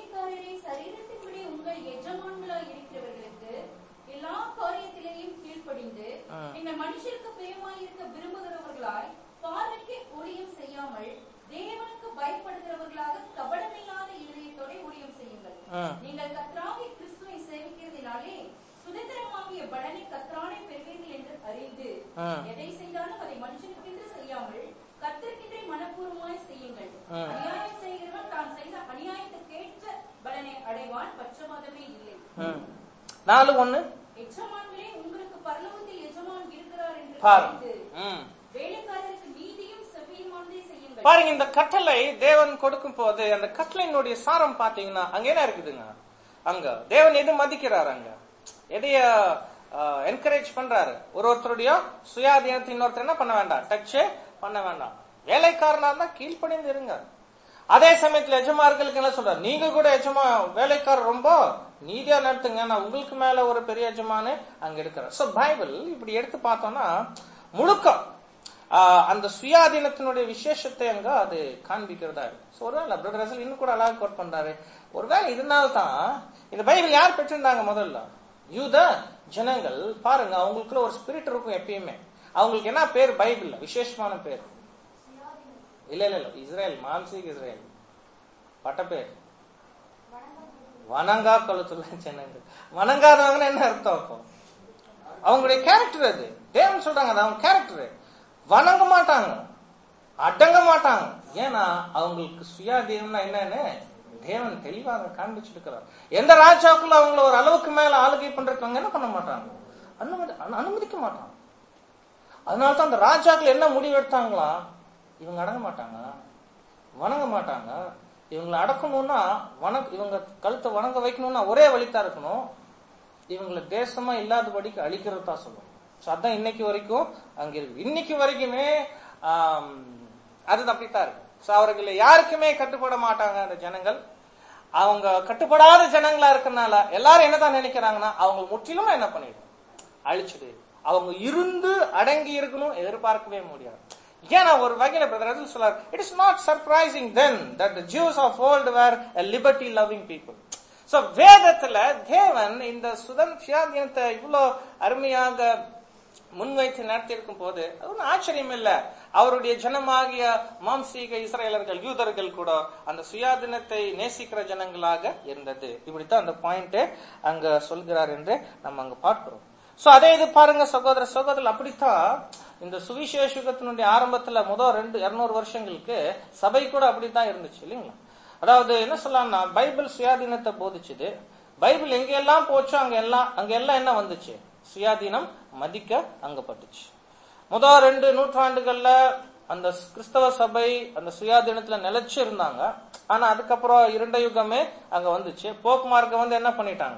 மனுஷருக்கு பிரியமாயிருக்க விரும்புகிறவர்களாய் பார்வைக்கு ஊழியம் செய்யாமல் தேவனுக்கு பயப்படுகிறவர்களாக கபடமில்லாத இதயத்தோட ஊழியம் செய்யுங்கள். நீங்கள் கர்த்தராகிய கிறிஸ்துவை சேவிக்கிறதினாலே சுதந்திரமாகிய பலனை கர்த்தரானே பெறுவீர்கள் என்று அறிந்து எதை செய்தாலும் அதை மனுஷனுக்கென்று செய்யாமல் கர்த்தருக்கென்றே மனப்பூர்வமாய் செய்யுங்கள். அநியாயம் செய்கிறவன் தான் செய்த அநியாயத்துக்கேற்ற பலனை அடைவான், பட்சபாதமே இல்லை. நாலு ஒண்ணு எஜமான்களே உங்களுக்கு பரலோகத்தில் எஜமான் இருக்கிறார் என்று வேலைக்காரருக்கு நீதியும் செவ்வியுமானதை செய்யுங்கள். பாருங்க, இந்த கட்டளை தேவன் கொடுக்கும் போது அந்த கட்டளையினுடைய சாரம் பாத்தீங்கன்னா அங்க என்ன இருக்குதுங்க, அங்க தேவன் எது மதிக்கிறாரு, அங்க எதைய என்கரேஜ் பண்றாரு, ஒரு ஒருத்தருடைய சுயாதீனத்தை இன்னொருத்தர் என்ன பண்ண வேண்டாம், டச் பண்ண வேண்டாம், வேலைக்காரனா இருந்தா கீழ்ப்படிந்து இருங்க. அதே சமயத்துல எஜமான்களுக்கு என்ன சொல்றாரு, நீங்க கூட எஜமா வேலைக்காரர் ரொம்ப நீதியா நடத்துங்க, நான் உங்களுக்கு மேல ஒரு பெரிய எஜமானு அங்க இருக்கிறார். சோ பைபிள் இப்படி எடுத்து பார்த்தோம்னா முழுக்க அந்த சுயாதீனத்தினுடைய விசேஷத்தை அங்க அது காண்பிக்கிறதா இருக்கு. ஒருவேளை பிரதர் ரசல் இன்னும் கூட அழகாக கோட் பண்றாரு, ஒருவேளை இதனால்தான் இந்த பைபிள் யார் பெற்றிருந்தாங்க முதல்ல, யூத ஜனங்கள். பாருங்க அவங்களுக்குள்ள ஒரு ஸ்பிரிட் இருக்கும் எப்பயுமே. அவங்களுக்கு என்ன பேர் பைபிள்ல விசேஷமான பேர்? இல்ல இல்ல இல்ல இஸ்ரேல், மாம்சீக் இஸ்ரேல் பட்ட பேர் வணங்கா கழுத்துள்ள ஜனங்கள். வணங்காதவங்க என்ன அர்த்தம்? அப்போ அவங்களுடைய கேரக்டர் அது. தேவன் சொல்றாங்க அது அவங்க கேரக்டர். வணங்க மாட்டாங்க, அடங்க மாட்டாங்க. ஏன்னா அவங்களுக்கு சுயாதீனம்னா என்னன்னு தேவன் தெளிவாக காண்பிச்சுட்டு இருக்கிறார். எந்த ராஜாக்குள்ள அவங்கள ஒரு அளவுக்கு மேல ஆளுகை பண்றவங்க என்ன பண்ண மாட்டாங்க, அனுமதி அனுமதிக்க மாட்டாங்க. அதனாலதான் அந்த ராஜாக்கள் என்ன முடிவு எடுத்தாங்களா, இவங்க அடங்க மாட்டாங்க, வணங்க மாட்டாங்க, இவங்களை அடக்கணும்னா வணக்க இவங்க கழுத்தை வணங்க வைக்கணும்னா ஒரே வழித்தான் இருக்கணும், இவங்களை தேசமா இல்லாதபடிக்கு அழிக்கிறது தான் சொல்லுவோம். அதான் இன்னைக்கு வரைக்கும் அங்க இருக்கு. இன்னைக்கு வரைக்குமே ஆஹ் அது அப்படித்தான் இருக்கு. அவர்கள் யாருக்குமே கட்டுப்பட மாட்டாங்க அந்த ஜனங்கள். அவங்க கட்டுப்படாத ஜனங்களா இருக்கனால எல்லாரும் என்னதான் நினைக்கிறாங்கன்னா அவங்க முற்றிலுமா என்ன பண்ணிடும், அழிச்சுடு. அவங்க இருந்து அடங்கி இருக்கணும் எதிர்பார்க்கவே முடியாது. ஏன்னா ஒரு வகையில பிரதர் சொல்றார், it is not surprising then that the Jews of old were a liberty loving people. So வேதத்துல தேவன் இந்த சுதந்திரத்தை இவ்வளவு அருமையாக முன்வைத்து நடத்தியிருக்கும் போது அது ஒன்றும் ஆச்சரியம் இல்ல. அவருடைய ஜனமாகிய மாம்சீக இஸ்ரேலர்கள் யூதர்கள் கூட அந்த சுயாதீனத்தை நேசிக்கிற ஜனங்களாக இருந்தது. இப்படித்தான் அந்த பாயிண்ட் அங்க சொல்கிறார் என்று நம்ம அங்க பார்க்கிறோம். சோ அதே இது பாருங்க சகோதர சகோதரர், அப்படித்தான் இந்த சுவிசேஷத்தினுடைய ஆரம்பத்துல முதல் ரெண்டு இருநூறு வருஷங்களுக்கு சபை கூட அப்படித்தான் இருந்துச்சு இல்லைங்களா. அதாவது என்ன சொல்லலாம்னா பைபிள் சுயாதீனத்தை போதிச்சுது. பைபிள் எங்க எல்லாம் போச்சோ அங்க எல்லாம் அங்க எல்லாம் என்ன வந்துச்சு, சுயாதீனம் மதிக்க அங்கப்பட்டுச்சு. முதல் ரெண்டு நூற்றாண்டுகள்ல அந்த கிறிஸ்தவ சபை அந்த சுயாதீனத்துல நிலைச்சு இருந்தாங்க. ஆனா அதுக்கப்புறம் இரண்ட யுகமே அங்க வந்துச்சு. போப் மார்க்க வந்து என்ன பண்ணிட்டாங்க,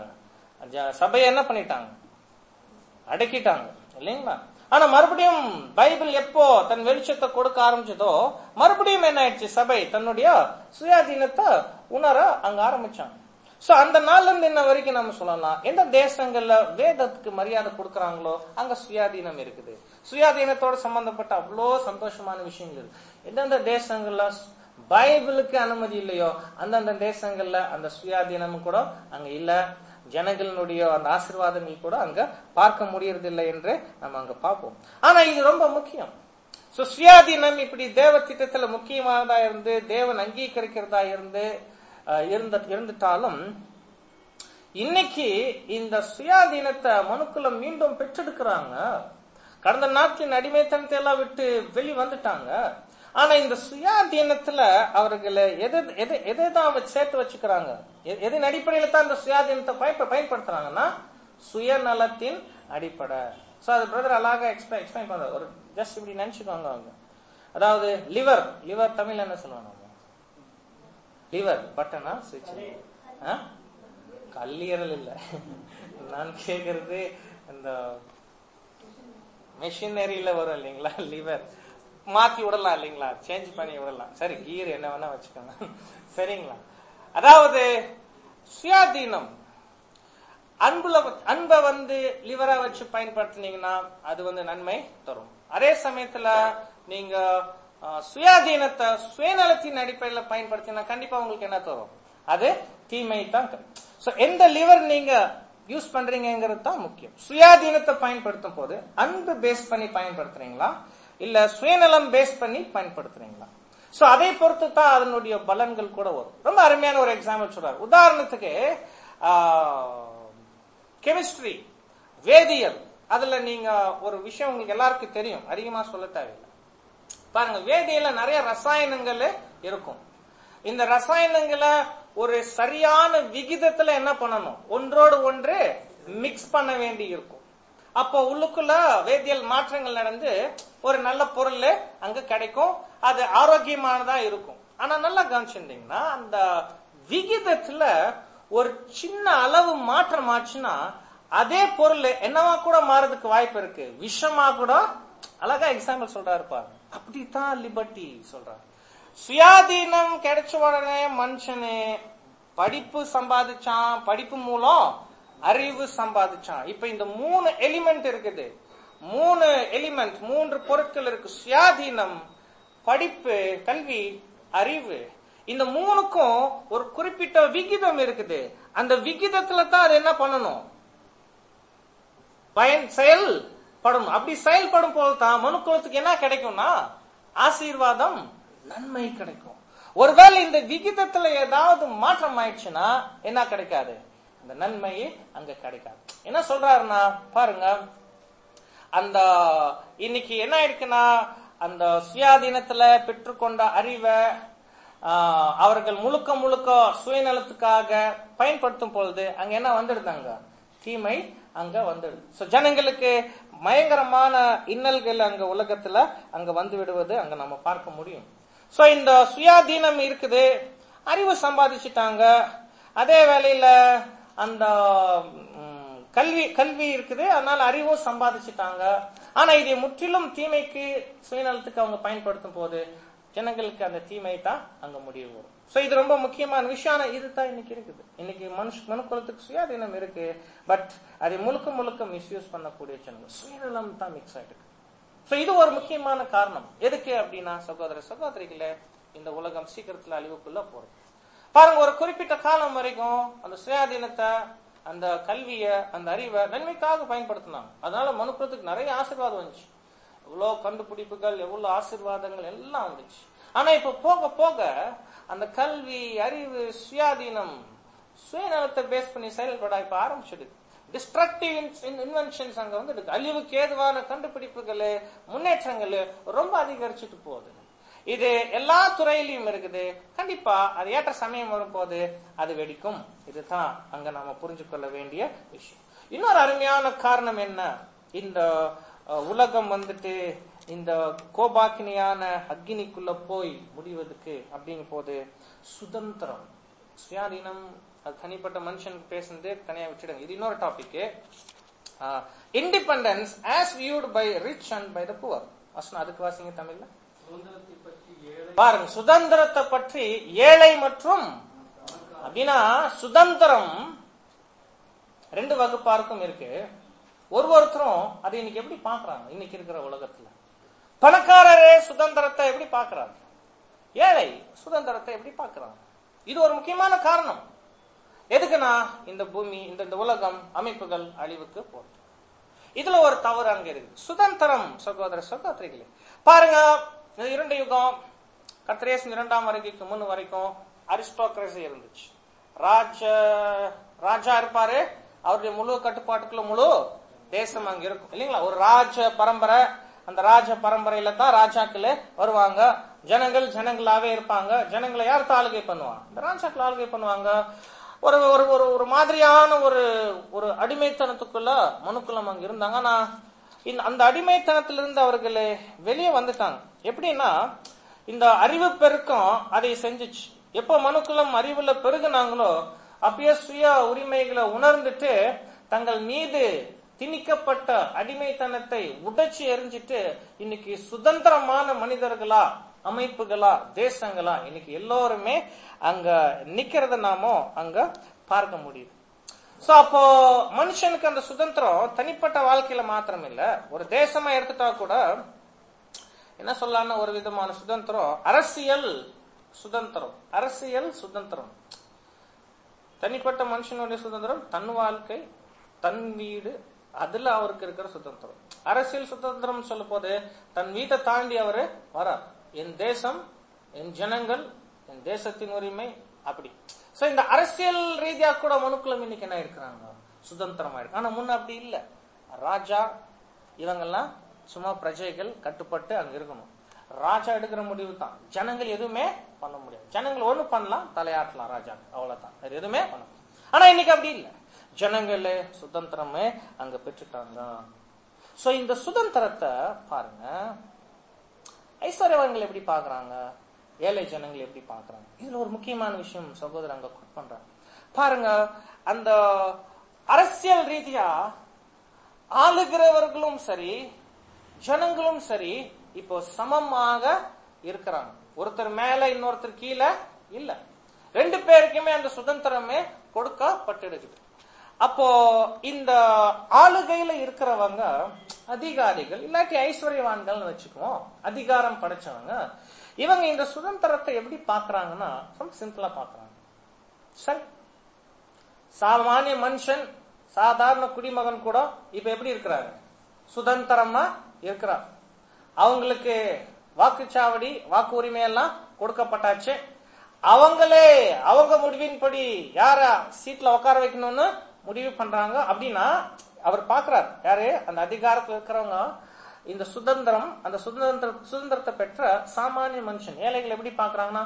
சபையை என்ன பண்ணிட்டாங்க, அடக்கிட்டாங்க இல்லைங்களா. ஆனா மறுபடியும் பைபிள் எப்போ தன் வெளிச்சத்தை கொடுக்க ஆரம்பிச்சதோ மறுபடியும் என்ன ஆயிடுச்சு, சபை தன்னுடைய சுயாதீனத்தை உணர அங்க ஆரம்பிச்சாங்க. சோ அந்த நாள்ல இருந்து என்ன வரைக்கும் நம்ம சொல்லலாம், எந்த தேசங்கள்ல வேதத்துக்கு மரியாதை கொடுக்கறாங்களோ அங்க சுயாதீனம் இருக்குது. சுயாதீனத்தோட சம்பந்தப்பட்ட அவ்வளோ சந்தோஷமான விஷயங்கள் இருக்கு. எந்தெந்த தேசங்கள்ல பைபிளுக்கு அனுமதி இல்லையோ அந்தந்த தேசங்கள்ல அந்த சுயாதீனம் கூட அங்க இல்ல, ஜனங்களுடைய அந்த ஆசீர்வாதங்கள் கூட அங்க பார்க்க முடியறதில்லை என்று நம்ம அங்க பார்ப்போம். ஆனா இது ரொம்ப முக்கியம். சோ சுயாதீனம் இப்படி தேவ திட்டத்துல முக்கியமானதா இருந்து தேவன் அங்கீகரிக்கிறதா இருந்து இருந்த இருந்துட்டாலும் இன்னைக்கு இந்த சுயாதீனத்தை மனுக்குலம் மீண்டும் பெற்றெடுக்கிறாங்க. கடந்த நாட்களின் அடிமைத்தனத்தை எல்லாம் விட்டு வெளி வந்துட்டாங்க. ஆனா இந்த சுயாதீனத்துல அவர்களை எது எது எதைதான் சேர்த்து வச்சுக்கிறாங்க, எதன் அடிப்படையில தான் இந்த சுயாதீனத்தை பயன்படுத்துறாங்கன்னா சுயநலத்தின் அடிப்படை. சோ அது பிரதர் அழகா எக்ஸ்பிளைன் எக்ஸ்பிளைன் பண்ற ஒரு ஜஸ்ட் இப்படி நினைச்சுக்கோங்க அவங்க. அதாவது லிவர் லிவர் தமிழ் என்ன சொல்லுவாங்க, லிவர் பட்டனா சுவிட்ச், கல்லீரல் இல்ல. நான் கேக்குறது இந்த மெஷினரியில வரும் இல்லைங்களா, லிவர் மாத்தி விடலாம் இல்லைங்களா, சேஞ்ச் பண்ணி விடலாம். சரி கீர் என்ன வேணா வச்சுக்கோங்க சரிங்களா. அதாவது சுயாதீனம் அன்புல அன்பை வந்து லிவரா வச்சு பயன்படுத்தினீங்கன்னா அது வந்து நன்மை தரும். அதே சமயத்துல நீங்க சுயாதீனத்தை சுயநலத்தின் அடிப்படையில பயன்படுத்தினா கண்டிப்பா உங்களுக்கு என்ன தரும், அது தீமை தான். எந்த லிவர் நீங்க யூஸ் பண்றீங்கிறது தான் முக்கியம். சுயாதீனத்தை பயன்படுத்தும் போது அன்பு பேஸ் பண்ணி பயன்படுத்துறீங்களா இல்ல சுயநலம் பேஸ் பண்ணி பயன்படுத்துறீங்களா, சோ அதை பொறுத்து தான் அதனுடைய பலன்கள் கூட வரும். ரொம்ப அருமையான ஒரு எக்ஸாம்பிள் சொல்றாரு. உதாரணத்துக்கு கெமிஸ்ட்ரி வேதியியல், அதுல நீங்க ஒரு விஷயம் உங்களுக்கு எல்லாருக்கும் தெரியும், அதிகமா சொல்ல தேவையில்லை. பாருங்க வேதியியல நிறைய ரசாயனங்கள் இருக்கும். இந்த ரசாயனங்களை ஒரு சரியான விகிதத்துல என்ன பண்ணணும், ஒன்றோடு ஒன்று மிக்ஸ் பண்ண வேண்டி இருக்கும். அப்போ உள்ளுக்குள்ள வேதியியல் மாற்றங்கள் நடந்து ஒரு நல்ல பொருள் அங்க கிடைக்கும், அது ஆரோக்கியமானதா இருக்கும். ஆனா நல்லா கவனிச்சிருந்தீங்கன்னா அந்த விகிதத்துல ஒரு சின்ன அளவு மாற்றம் ஆச்சுன்னா அதே பொருள் என்னவா கூட மாறதுக்கு வாய்ப்பு இருக்கு, விஷமா கூட. அழகா எக்ஸாம்பிள் சொல்றாரு பாருங்க. அப்படித்தான் லிபர்ட்டி சொல்றாரு. சுயாதீனம் கிடைச்ச உடனே மனுஷனு படிப்பு சம்பாதிச்சான், படிப்பு மூலம் அறிவு சம்பாதிச்சான். இப்ப இந்த மூணு எலிமெண்ட் இருக்குது, மூணு எலிமெண்ட் மூன்று பொருட்கள் இருக்கு, சுயாதீனம், படிப்பு, கல்வி, அறிவு. இந்த மூணுக்கும் ஒரு குறிப்பிட்ட விகிதம் இருக்குது. அந்த விகிதத்துல தான் அது என்ன பண்ணணும், பயன் செயல்படும். அப்படி செயல்படும் போதுதான் மனுக்குலத்துக்கு என்ன கிடைக்கும்னா ஆசீர்வாதம், நன்மை கிடைக்கும். ஒருவேளை இந்த விகிதத்துல ஏதாவது மாற்றம் ஆயிடுச்சுன்னா என்ன கிடைக்காது, அந்த நன்மையே அங்க கிடைக்காது. என்ன சொல்றாருன்னா பாருங்க, அந்த இன்னைக்கு என்ன ஆயிடுக்குன்னா அந்த சுயாதீனத்துல பெற்றுக்கொண்ட அறிவை அவர்கள் முழுக்க முழுக்க சுயநலத்துக்காக பயன்படுத்தும் பொழுது அங்க என்ன வந்துடுதாங்க, தீமை அங்க வந்துடுது. ஜனங்களுக்கு பயங்கரமான இன்னல்கள் அங்க உலகத்துல அங்க வந்து விடுவது அங்க நம்ம பார்க்க முடியும். சோ இந்த சுயாதீனம் இருக்குது, அறிவு சம்பாதிச்சுட்டாங்க. அதே வேளையில அந்த கல்வி கல்வி இருக்குது, அதனால அறிவும் சம்பாதிச்சுட்டாங்க. ஆனா இதை முற்றிலும் தீமைக்கு சுயநலத்துக்கு அவங்க பயன்படுத்தும் போது ஜனங்களுக்கு அந்த தீமை தான் அங்க முடிவு வரும். சோ இது ரொம்ப முக்கியமான விஷயம். இதுதான் இன்னைக்கு இருக்குது. இன்னைக்கு மனுஷ மனுக்குலத்துக்கு சுயாதீனம் இருக்கு, பட் அதை முழுக்க முழுக்க மிஸ்யூஸ் பண்ணக்கூடிய ஜனங்கள் சுயநலம் தான் மிக்ஸ் ஆயிட்டு. சோ இது ஒரு முக்கியமான காரணம். எதுக்கு அப்படின்னா, சகோதர சகோதரிகளே, இந்த உலகம் சீக்கிரத்துல அழிவுக்குள்ள போறது. பாருங்க, ஒரு குறிப்பிட்ட காலம் வரைக்கும் அந்த சுயாதீனத்தை, அந்த கல்விய, அந்த அறிவை நன்மைக்காக பயன்படுத்தினாங்க. அதனால மனுக்குலத்துக்கு நிறைய ஆசீர்வாதம் வந்துச்சு. எவ்வளவு கண்டுபிடிப்புகள், எவ்வளவு ஆசீர்வாதங்கள் எல்லாம் வந்துச்சு. ஆனா இப்ப போக போக அந்த கல்வி, அறிவு, சுயாதீனம், சுயநலத்தை பேஸ் பண்ணி செயல்பட இப்ப ஆரம்பிச்சிடுது. டிஸ்ட்ரக்டிவ் இன்வென்ஷன்ஸ் அங்க வந்து அழிவுக்கு ஏதுவான கண்டுபிடிப்புகள், முன்னேற்றங்கள் ரொம்ப அதிகரிச்சுட்டு போகுது. இது எல்லா துறையிலையும் இருக்குது. கண்டிப்பா அது ஏற்ற சமயம் வரும்போது அது வெடிக்கும். இதுதான் அங்க நாம புரிஞ்சு கொள்ள வேண்டிய விஷயம். இன்னொரு அருமையான காரணம் என்ன, இந்த உலகம் வந்துட்டு இந்த கோபாக்கினியான அக்னிக்குள்ள போய் முடிவதுக்கு அப்படிங்கும் போது சுதந்திரம், சுயாதீனம், அது தனிப்பட்ட மனுஷனுக்கு பேசுறது தனியா விட்டுடுங்க, இது இன்னொரு topic. Independence as viewed by rich and by the poor. அதுக்கு வாசிங்க தமிழ்ல பாருங்க. சுதந்திரத்தை பற்றி ஏழை மற்றும் அப்படின்னா சுதந்திரம் ரெண்டு வகுப்பாருக்கும் இருக்கு. ஒரு ஒருத்தரும் அதை இன்னைக்கு எப்படி பாக்குறாங்க? இன்னைக்கு இருக்கிற உலகத்துல பணக்காரரே சுதந்திரத்தை எப்படி பாக்குறாங்க, ஏழை சுதந்திரத்தை எப்படி பாக்குறாங்க? இது ஒரு முக்கியமான காரணம். எதுக்குன்னா, இந்த பூமி, இந்த உலகம் அமைப்புகள் அழிவுக்கு போகுது. இதுல ஒரு தவறு அங்க இருக்கு. சுதந்திரம், சகோதர சகோதரிகளே, பாருங்க, இரண்டு யுகம், கர்த்தர் இரண்டாம் வருகைக்கு முன் வரைக்கும் அரிஸ்டோக்ரசி இருந்துச்சு. ராஜ ராஜா இருப்பாரு, அவருடைய முழு கட்டுப்பாட்டுக்குள்ள முழு தேசம் அங்க இருக்கும் இல்லைங்களா? ஒரு ராஜ பரம்பரை, அந்த ராஜ பரம்பரையில தான் ராஜாக்களே வருவாங்க. ஜனங்கள் ஜனங்களாவே இருப்பாங்க. ஜனங்களை யார் ஆளுகை பண்ணுவாங்க? இந்த ராஜாக்கள் ஆளுகை பண்ணுவாங்க. ஒரு ஒரு ஒரு மாதிரியான ஒரு ஒரு அடிமைத்தனத்துக்குள்ள மனுக்குலம் அங்க இருந்தாங்க. ஆனா அந்த அடிமைத்தனத்திலிருந்து அவர்கள் வெளியே வந்துட்டாங்க. எப்படின்னா, இந்த அறிவு பெருக்கம் அதை செஞ்சுச்சு. எப்போ மனுக்குலம் அறிவுல பெருகுனாங்களோ அப்பயே சுய உரிமைகளை உணர்ந்துட்டு தங்கள் மீது திணிக்கப்பட்ட அடிமைத்தனத்தை உடைச்சு எரிஞ்சிட்டு இன்னைக்கு சுதந்திரமான மனிதர்களா, அமைப்புகளா, தேசங்களா இன்னைக்கு எல்லோருமே அங்க நிக்கிறத நாமோ அங்க பார்க்க முடியுது. சோ அப்போ மனுஷனுக்கு அந்த சுதந்திரம் தனிப்பட்ட வாழ்க்கையில மாத்திரம் இல்ல, ஒரு தேசமா எடுத்துட்டா கூட என்ன சொல்லலாம்னா ஒரு விதமான சுதந்திரம், அரசியல் சுதந்திரம். அரசியல் சுதந்திரம், தனிப்பட்ட மனுஷனுடைய சுதந்திரம், தன் வாழ்க்கை, தன் வீடு, அதுல அவருக்கு இருக்கிற சுதந்திரம். அரசியல் சுதந்திரம் சொல்லும் போது தன் வீட்டை தாண்டி அவரு வரார். என் தேசம், என் ஜனங்கள், என் தேசத்தின் உரிமை, அப்படி. சோ இந்த அரசியல் ரீதியா கூட மனுக்குலம் இன்னைக்கு என்ன இருக்கிறாங்க, சுதந்திரமா இருக்கு. ஆனா முன்ன அப்படி இல்ல. ராஜா இவங்கெல்லாம் சும்மா பிரஜைகள், கட்டுப்பட்டு அங்க இருக்கணும். ராஜா எடுக்கிற முடிவு தான், ஜனங்கள் எதுவுமே பண்ண முடியாது. ஜனங்கள் ஒண்ணு பண்ணலாம், தலையாட்டலாம் ராஜா, அவ்வளவுதான், அது எதுவுமே பண்ண. ஆனா இன்னைக்கு அப்படி இல்ல, ஜனங்களே சுதந்திரமே அங்க பெற்றுட்டாங்க. சோ இந்த சுதந்திரத்தை பாருங்க, ஐஸ்வர்யவான்கள் எப்படி பாக்குறாங்க, ஏழை ஜனங்கள் எப்படி பாக்குறாங்க. இதுல ஒரு முக்கியமான விஷயம் சகோதரர் அங்க கோட் பண்றாங்க பாருங்க. அந்த அரசியல் ரீதியா ஆளுகிறவர்களும் சரி, ஜனங்களும் சரி, இப்போ சமமாக இருக்கிறாங்க. ஒருத்தர் மேல இன்னொருத்தர் கீழே இல்ல, ரெண்டு பேருக்குமே அந்த சுதந்திரமே கொடுக்கப்பட்டிருக்குது. அப்போ இந்த ஆளுகையில இருக்கிறவங்க அதிகாரிகள், இல்லாட்டி ஐஸ்வர்யவான்கள் வச்சுக்குவோம், அதிகாரம் படைச்சவங்க, இவங்க இந்த சுதந்திரத்தை எப்படி பாக்குறாங்கன்னா ரொம்ப சிம்பிளா பாக்குறாங்க. சரி, சாமானிய மனுஷன், சாதாரண குடிமகன் கூட இப்ப எப்படி இருக்கிறாங்க, சுதந்திரமா இருக்கிறார். அவங்களுக்கு வாக்குச்சாவடி, வாக்கு உரிமை எல்லாம் கொடுக்கப்பட்டாச்சு. அவங்களே அவங்க முடிவின்படி யார சீட்ல உட்கார வைக்கணும்னு முடிவு பண்றாங்க. அப்படின்னா அவர் பாக்குறாரு, யாரு அந்த அதிகாரத்தில் இருக்கிறவங்க, இந்த சுதந்திரம், அந்த சுதந்திர சுதந்திரத்தை பெற்ற சாமானிய மனுஷன், ஏழைகள் எப்படி பாக்குறாங்கன்னா,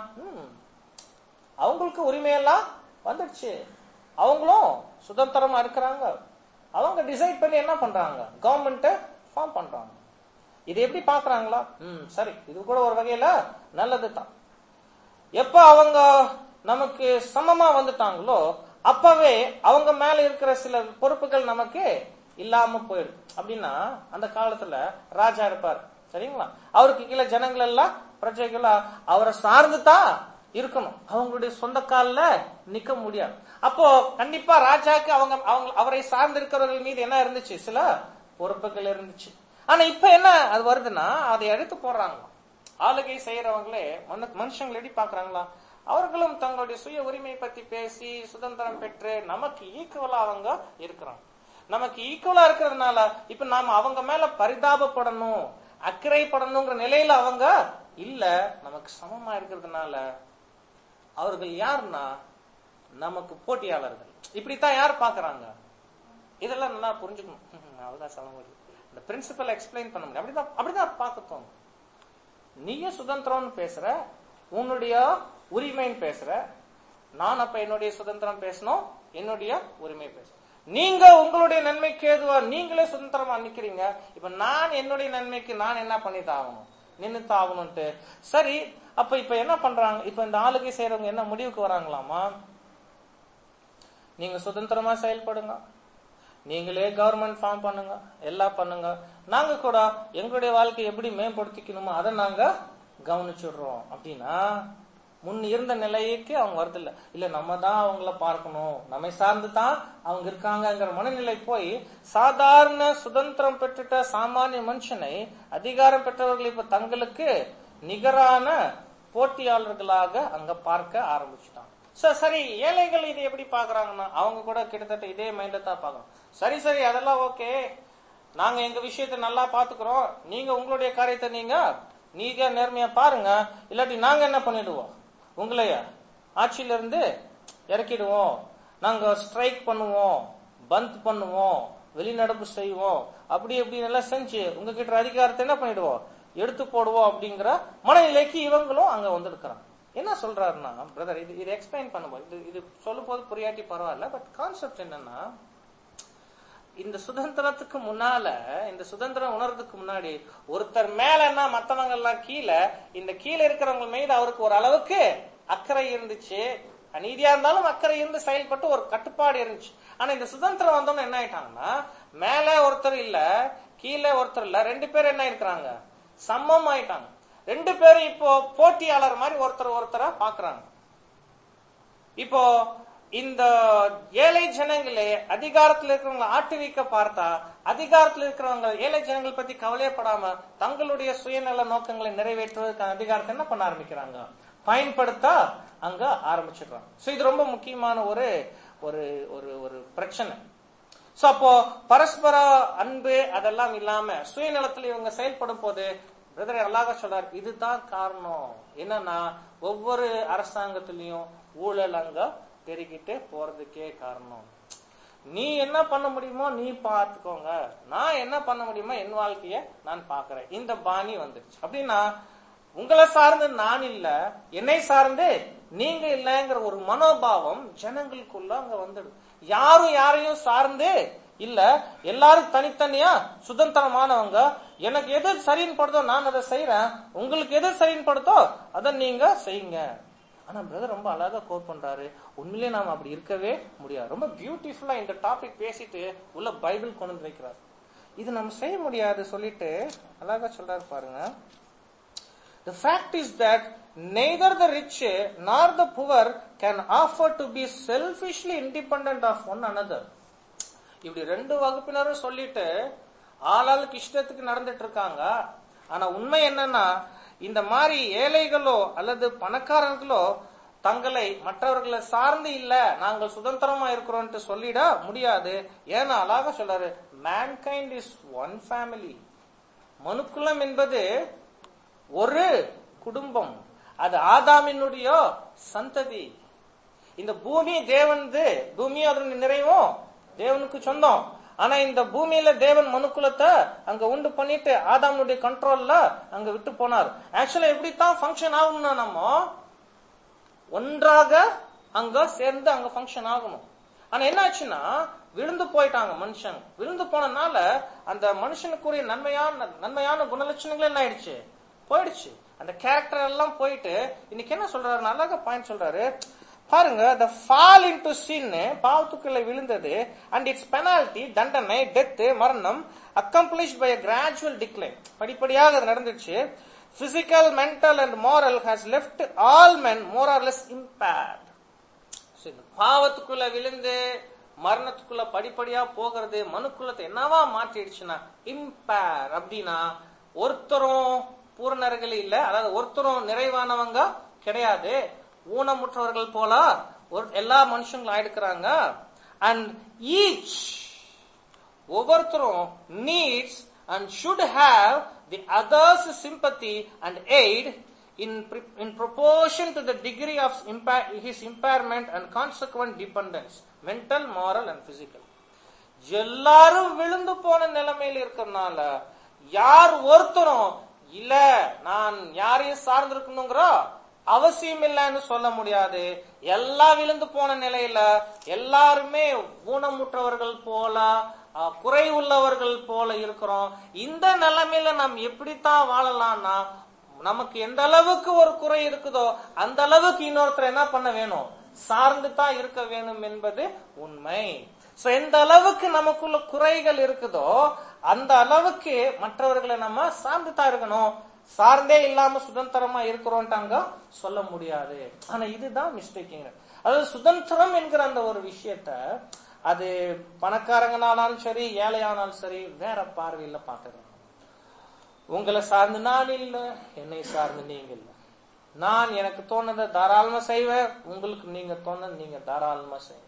அவங்களுக்கு உரிமையெல்லாம் வந்துடுச்சு, அவங்களும் சுதந்திரமா இருக்கிறாங்க. அவங்க டிசைட் பண்ணி என்ன பண்றாங்க, கவர்மெண்ட் ஃபார்ம் பண்றாங்க. இது எப்படி பாக்குறாங்களா, ம் சரி, இது கூட ஒரு வகையில நல்லது தான். எப்ப அவங்க நமக்கு சமமா வந்துட்டாங்களோ அப்பவே அவங்க மேல இருக்கிற சில பொறுப்புகள் நமக்கு இல்லாம போயிடும். அப்படின்னா அந்த காலத்துல ராஜா இருப்பார் சரிங்களா, அவருக்கு கீழே ஜனங்கள் எல்லாம் பிரஜைகளா அவரை சார்ந்துதான் இருக்கணும், அவங்களுடைய சொந்த கால்ல நிக்க முடியாது. அப்போ கண்டிப்பா ராஜாக்கு அவங்க அவங்க அவரை சார்ந்து இருக்கிறவர்கள் மீது என்ன இருந்துச்சு, சில பொறுப்புகள் இருந்துச்சு. ஆனா இப்ப என்ன அது வருதுன்னா அதை எடுத்து போடுறாங்க. ஆளுகை செய்யறவங்களே மனுஷங்களை எப்படி பாக்குறாங்களா, அவர்களும் தங்களுடைய சுய உரிமை பத்தி பேசி சுதந்திரம் பெற்று நமக்கு ஈக்குவலா அவங்க இருக்கிறாங்க. நமக்கு ஈக்குவலா இருக்கிறதுனால இப்ப நாம அவங்க மேல பரிதாபப்படணும் அக்கறைப்படணுங்கிற நிலையில அவங்க இல்ல, நமக்கு சமமா இருக்கிறதுனால அவர்கள் யாருன்னா நமக்கு போட்டியாளர்கள். இப்படித்தான் யார் பாக்குறாங்க, இதெல்லாம் நல்லா புரிஞ்சுக்கணும். அவ்வளவுதான் சொல்ல முடியும், இந்த பிரின்சிபல் எக்ஸ்பிளைன் பண்ண முடியும். அப்படிதான் அப்படிதான் பார்க்க தோணும். நீயும் சுதந்திரம்னு பேசுற, உன்னுடைய உரிமைன்னு பேசுற, நான் அப்ப என்னுடைய சுதந்திரம் பேசணும், என்னுடைய உரிமை பேசணும். நீங்க உங்களுடைய நன்மைக்கு ஏதுவா நீங்களே சுதந்திரமா நிக்கிறீங்க, இப்ப நான் என்னுடைய நன்மைக்கு நான் என்ன பண்ணி தாகணும், நின்று தாகணும்ட்டு. சரி, அப்ப இப்ப என்ன பண்றாங்க, இப்ப இந்த ஆளுகை செய்யறவங்க என்ன முடிவுக்கு வராங்களாமா, நீங்க சுதந்திரமா செயல்படுங்க, நீங்களே கவர்மெண்ட் ஃபார்ம் பண்ணுங்க, எல்லாம் பண்ணுங்க, நாங்க கூட எங்களுடைய வாழ்க்கை எப்படி மேம்படுத்திக்கணுமோ அதை நாங்க கவனிச்சுடுறோம். அப்படின்னா முன் இருந்த நிலைக்கு அவங்க வருதில்ல, இல்ல நம்ம தான் அவங்கள பார்க்கணும், நம்மை சார்ந்து தான் அவங்க இருக்காங்கிற மனநிலை போய் சாதாரண சுதந்திரம் பெற்றுட்ட சாமானிய மனுஷனை அதிகாரம் பெற்றவர்கள் இப்ப தங்களுக்கு நிகரான போட்டியாளர்களாக அங்க பார்க்க ஆரம்பிச்சுட்டாங்க. சரி, ஏழைகள் இதை எப்படி பாக்குறாங்கன்னா அவங்க கூட கிட்டத்தட்ட இதே மைண்ட தான் பாக்குறோம். சரி சரி அதெல்லாம் ஓகே, நாங்க எங்க விஷயத்த நல்லா பாத்துக்கிறோம், நீங்க உங்களுடைய காரியத்தை நீங்க நீங்க நேர்மையா பாருங்க, இல்லாட்டி நாங்க என்ன பண்ணிடுவோம், உங்களைய ஆட்சியில இருந்து இறக்கிடுவோம், நாங்க ஸ்ட்ரைக் பண்ணுவோம், பந்த் பண்ணுவோம், வெளிநடப்பு செய்வோம், அப்படி எப்படி எல்லாம் செஞ்சு உங்ககிட்ட அதிகாரத்தை என்ன பண்ணிடுவோம், எடுத்து போடுவோம் அப்படிங்கிற மனநிலைக்கு இவங்களும் அங்க வந்திருக்கிறாங்க. என்ன சொல்றாருன்னா பிரதர், இது இது எக்ஸ்பிளைன் பண்ணும்போது இது சொல்லும் போது புரியாட்டி பரவாயில்ல, பட் கான்செப்ட் என்னன்னா, இந்த சுதந்திரத்துக்கு முன்னால இந்த சுதந்திரம் உணர்றதுக்கு முன்னாடி ஒருத்தர் மேலன்னா மத்தவங்க எல்லாம் கீழே, இந்த கீழே இருக்கிறவங்க மீது அவருக்கு ஒரு அளவுக்கு அக்கறை இருந்துச்சு, அநீதியா இருந்தாலும் அக்கறை இருந்து செயல்பட்டு ஒரு கட்டுப்பாடு இருந்துச்சு. ஆனா இந்த சுதந்திரம் வந்தோம்னு என்ன ஆயிட்டாங்கன்னா, மேல ஒருத்தர் இல்ல கீழே ஒருத்தர் இல்ல, ரெண்டு பேரும் என்ன இருக்கிறாங்க, சமம் ஆயிட்டாங்க. ரெண்டு பேரும் இப்போ போட்டியாளர் மாதிரி ஒருத்தர் ஒருத்தர பாக்குறாங்க. இப்போ இந்த ஏழை ஜனங்களே அதிகாரத்தில் இருக்கிறவங்க ஆட்டுவிக்க பார்த்தா, அதிகாரத்தில் இருக்கிறவங்க ஏழை ஜனங்கள் பத்தி கவலையப்படாம தங்களுடைய சுயநல நோக்கங்களை நிறைவேற்றுவதற்கான அதிகாரத்தை என்ன பண்ண ஆரம்பிக்கிறாங்க, பயன்படுத்த அங்க ஆரம்பிச்சிடுறாங்க. சோ இது ரொம்ப முக்கியமான ஒரு ஒரு ஒரு பிரச்சனை. சோ அப்போ பரஸ்பர அன்பு அதெல்லாம் இல்லாம சுயநலத்தில் இவங்க செயல்படும் போது பிரதர் அல்லாஹ் சொல்றார், இதுதான் காரணம். என்னன்னா ஒவ்வொரு அரசாங்கத்திலையும் ஊழல் அங்க பெருகிட்டு போறதுக்கே காரணம். நீ என்ன பண்ண முடியுமோ நீ பாத்துக்கோங்க, நான் என்ன பண்ண முடியுமோ என் வாழ்க்கைய நான் பாக்குறேன், இந்த பாணி வந்துருச்சு. அப்படின்னா உங்களை சார்ந்து நான் இல்ல, என்னை சார்ந்து நீங்க இல்லங்கிற ஒரு மனோபாவம் ஜனங்களுக்குள்ள அங்க வந்துடும். யாரும் யாரையும் சார்ந்து இல்ல, எல்லாரும் தனித்தனியா சுதந்திரமானவங்க, எனக்கு எது சரின்னு படுதோ நான் அதை செய்யறேன், உங்களுக்கு எது சரின்னு படுதோ அதை நீங்க செய்யுங்க. ஆனா பிரதர் ரொம்ப அழகா கோட் பண்றாரு, உண்மையிலேயே நாம அப்படி இருக்கவே முடியாது. ரொம்ப பியூட்டிஃபுல்லா இந்த டாபிக் பேசிட்டு உள்ள பைபிள் கொண்டு வந்து வைக்கிறார். இது நம்ம செய்ய முடியாது சொல்லிட்டு அழகா சொல்றாரு பாருங்க. The fact is that neither the rich nor the poor can afford to be selfishly independent of one another. இப்படி ரெண்டு வகுப்பினரும் சொல்லிட்டு ஆளாளுக்கு இஷ்டத்துக்கு நடந்துட்டு இருக்காங்க. ஆனா உண்மை என்னன்னா, இந்த மாதிரி ஏழைகளோ அல்லது பணக்காரர்களோ தங்களை மற்றவர்களை சார்ந்து இல்ல நாங்கள் சுதந்திரமா இருக்கிறோம் சொல்லிட முடியாது. ஏன்னா அழகா சொல்றாரு, mankind is one family. மனுக்குலம் என்பது ஒரு குடும்பம், அது ஆதாமினுடைய சந்ததி. இந்த பூமி தேவனது, பூமி அதனுடைய நிறைவும் தேவனுக்கு சொந்தம். ஆனா இந்த பூமியில தேவன் மனுக்குலத்தை அங்க உண்டு பண்ணிட்டு ஆதாமுடைய கண்ட்ரோல்ல அங்க விட்டு போனார். ஆக்சுவலா எப்படித்தான் ஃபங்க்ஷன் ஆகணும்னா நம்ம ஒன்றாக அங்க சேர்ந்து அங்க ஃபங்க்ஷன் ஆகணும். ஆனா என்ன ஆச்சுன்னா விழுந்து போயிட்டாங்க மனுஷன். விழுந்து போனனால அந்த மனுஷனுக்குரிய நன்மையான நன்மையான குணலட்சணங்கள் என்ன ஆயிடுச்சு, போயிடுச்சு. அந்த கேரக்டர் எல்லாம் போயிட்டு இன்னைக்கு என்ன சொல்றாரு, அழகா பாயிண்ட் சொல்றாரு, பாருங்க, the fall into sin, பாவத்துக்குள்ள விழுந்தது, and its penalty, தண்டனை, death, மரணம், accomplished by a gradual decline. படிப்படியாக அது நடந்துச்சு. Physical, mental and moral has left all men more or less impaired. பாவத்துக்குள்ள விழுந்து மரணத்துக்குள்ள படிப்படியா போகிறது மனுக்குலத்தை என்னவா மாற்றிடுச்சுன்னா இம்பேர். அப்படின்னா ஒருத்தரும் பூரணர்கள் இல்ல, அதாவது ஒருத்தரும் நிறைவானவங்க கிடையாது, ஊனமுற்றவர்கள் போல ஒரு எல்லா மனுஷங்களும் ஆயிடுக்கிறாங்க. அண்ட் ஈச் ஒவ்வொருத்தரும் needs and should have the others sympathy and aid in in proportion to the degree of impair, his impairment and consequent dependence, mental, moral and physical. எல்லாரும் விழுந்து போன நிலைமையில் இருக்கறனால யார் ஒருத்தரும் இல்ல நான் யாரையும் சார்ந்திருக்கணுங்கிற அவசியம் இல்லைன்னு சொல்ல முடியாது. எல்லா விழுந்து போன நிலையில எல்லாருமே ஊனமுற்றவர்கள் போல குறை உள்ளவர்கள் போல இருக்கிறோம். இந்த நிலைமையில நாம் எப்படித்தான் வாழலாம்னா, நமக்கு எந்த அளவுக்கு ஒரு குறை இருக்குதோ அந்த அளவுக்கு இன்னொருத்தர் என்ன பண்ண வேணும், சார்ந்து தான் இருக்க வேணும் என்பது உண்மை. சோ எந்த அளவுக்கு நமக்குள்ள குறைகள் இருக்குதோ அந்த அளவுக்கு மற்றவர்களை நம்ம சார்ந்து தான் இருக்கணும். சார்ந்தே இல்லாம சுதந்திரமா இருக்கிறோம்ட்டாங்க சொல்ல முடியாது. ஆனா இதுதான் மிஸ்டேக்கிங். அதாவது சுதந்திரம் என்கிற அந்த ஒரு விஷயத்த அது பணக்காரங்கனாலும் சரி ஏழையானாலும் சரி வேற பார்வையில பாக்குறோம். உங்களை சார்ந்து நான் இல்ல, என்னை சார்ந்து நீங்க இல்ல. நான் எனக்கு தோணுதை தாராளமா செய்வேன், உங்களுக்கு நீங்க தோணுது நீங்க தாராளமா செய்வேன்.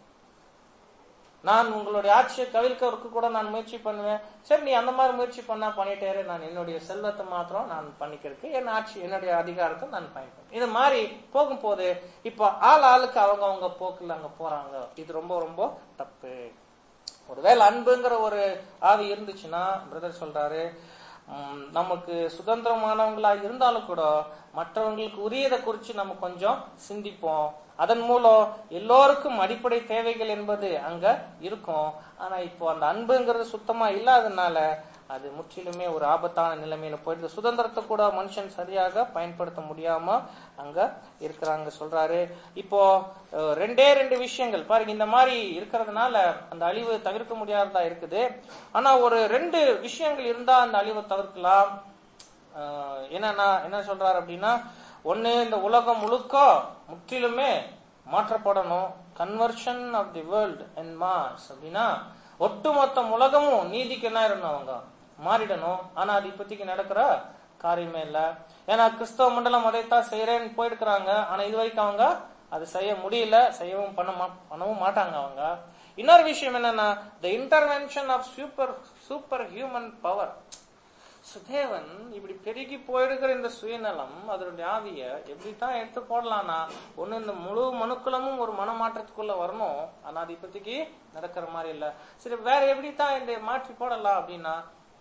நான் உங்களுடைய ஆட்சியை கவிழ்க்கிறதுக்கு கூட நான் முயற்சி பண்ணுவேன். சரி, நீ அந்த மாதிரி முயற்சி பண்ணா பண்ணிட்டேரு, நான் என்னுடைய செல்வத்தை மாத்திரம் நான் பண்ணிக்கிறதுக்கு என் ஆட்சி என்னுடைய அதிகாரத்தை நான் பயன்படுத்தும். இது மாதிரி போகும்போது இப்ப ஆள் ஆளுக்கு அவங்க அவங்க போக்குல அங்க போறாங்க. இது ரொம்ப ரொம்ப தப்பு. ஒருவேளை அன்புங்கிற ஒரு ஆவி இருந்துச்சுன்னா பிரதர் சொல்றாரு, நமக்கு சுதந்திரமானவங்களா இருந்தாலும் கூட மற்றவங்களுக்கு உரியதை குறிச்சு நம்ம கொஞ்சம் சிந்திப்போம். அதன் மூலம் எல்லோருக்கும் அடிப்படை தேவைகள் என்பது அங்க இருக்கும். ஆனா இப்போ அந்த அன்புங்கிறது சுத்தமா இல்லாததுனால அது முற்றிலுமே ஒரு ஆபத்தான நிலைமையில போயிடுது. சுதந்திரத்தை கூட மனுஷன் சரியாக பயன்படுத்த முடியாம அங்க இருக்கிறாங்க சொல்றாரு. இப்போ ரெண்டே ரெண்டு விஷயங்கள் பாருங்க, இந்த மாதிரி இருக்கிறதுனால அந்த அழிவு தவிர்க்க முடியாததா இருக்குது. ஆனா ஒரு ரெண்டு விஷயங்கள் இருந்தா அந்த அழிவை தவிர்க்கலாம். என்னன்னா என்ன சொல்றாரு அப்படின்னா, ஒண்ணு இந்த உலகம் முழுக்க முற்றிலுமே மாற்றப்படணும், conversion of the world and mass. அப்படின்னா ஒட்டுமொத்த உலகமும் நீதிக்கு என்ன இருக்கணும், அவங்க மாறிடணும். ஆனா அது இப்போதைக்கு நடக்கிற காரியமே இல்ல. ஏன்னா கிறிஸ்தவ மண்டலம் அதைத்தான் செய்யறேன்னு போயிருக்கிறாங்க. ஆனா இது வரைக்கும் அவங்க அது செய்ய முடியல, செய்யவும் பண்ண பண்ணவும் மாட்டாங்க அவங்க. இன்னொரு விஷயம் என்னன்னா, the intervention of super super human power. தேவன் இப்படி பெருகி போயிடுகிற இந்த சுயநலம் அதனுடைய ஆவிய எப்படித்தான் எடுத்து போடலாம்னா, ஒண்ணு இந்த முழு மனுக்குலமும் ஒரு மனமாற்றத்துக்குள்ள வரணும். ஆனா அது இப்போதைக்கு நடக்கிற மாதிரி இல்ல. சரி, வேற எப்படித்தான் இந்த மாற்றி போடலாம் அப்படின்னா,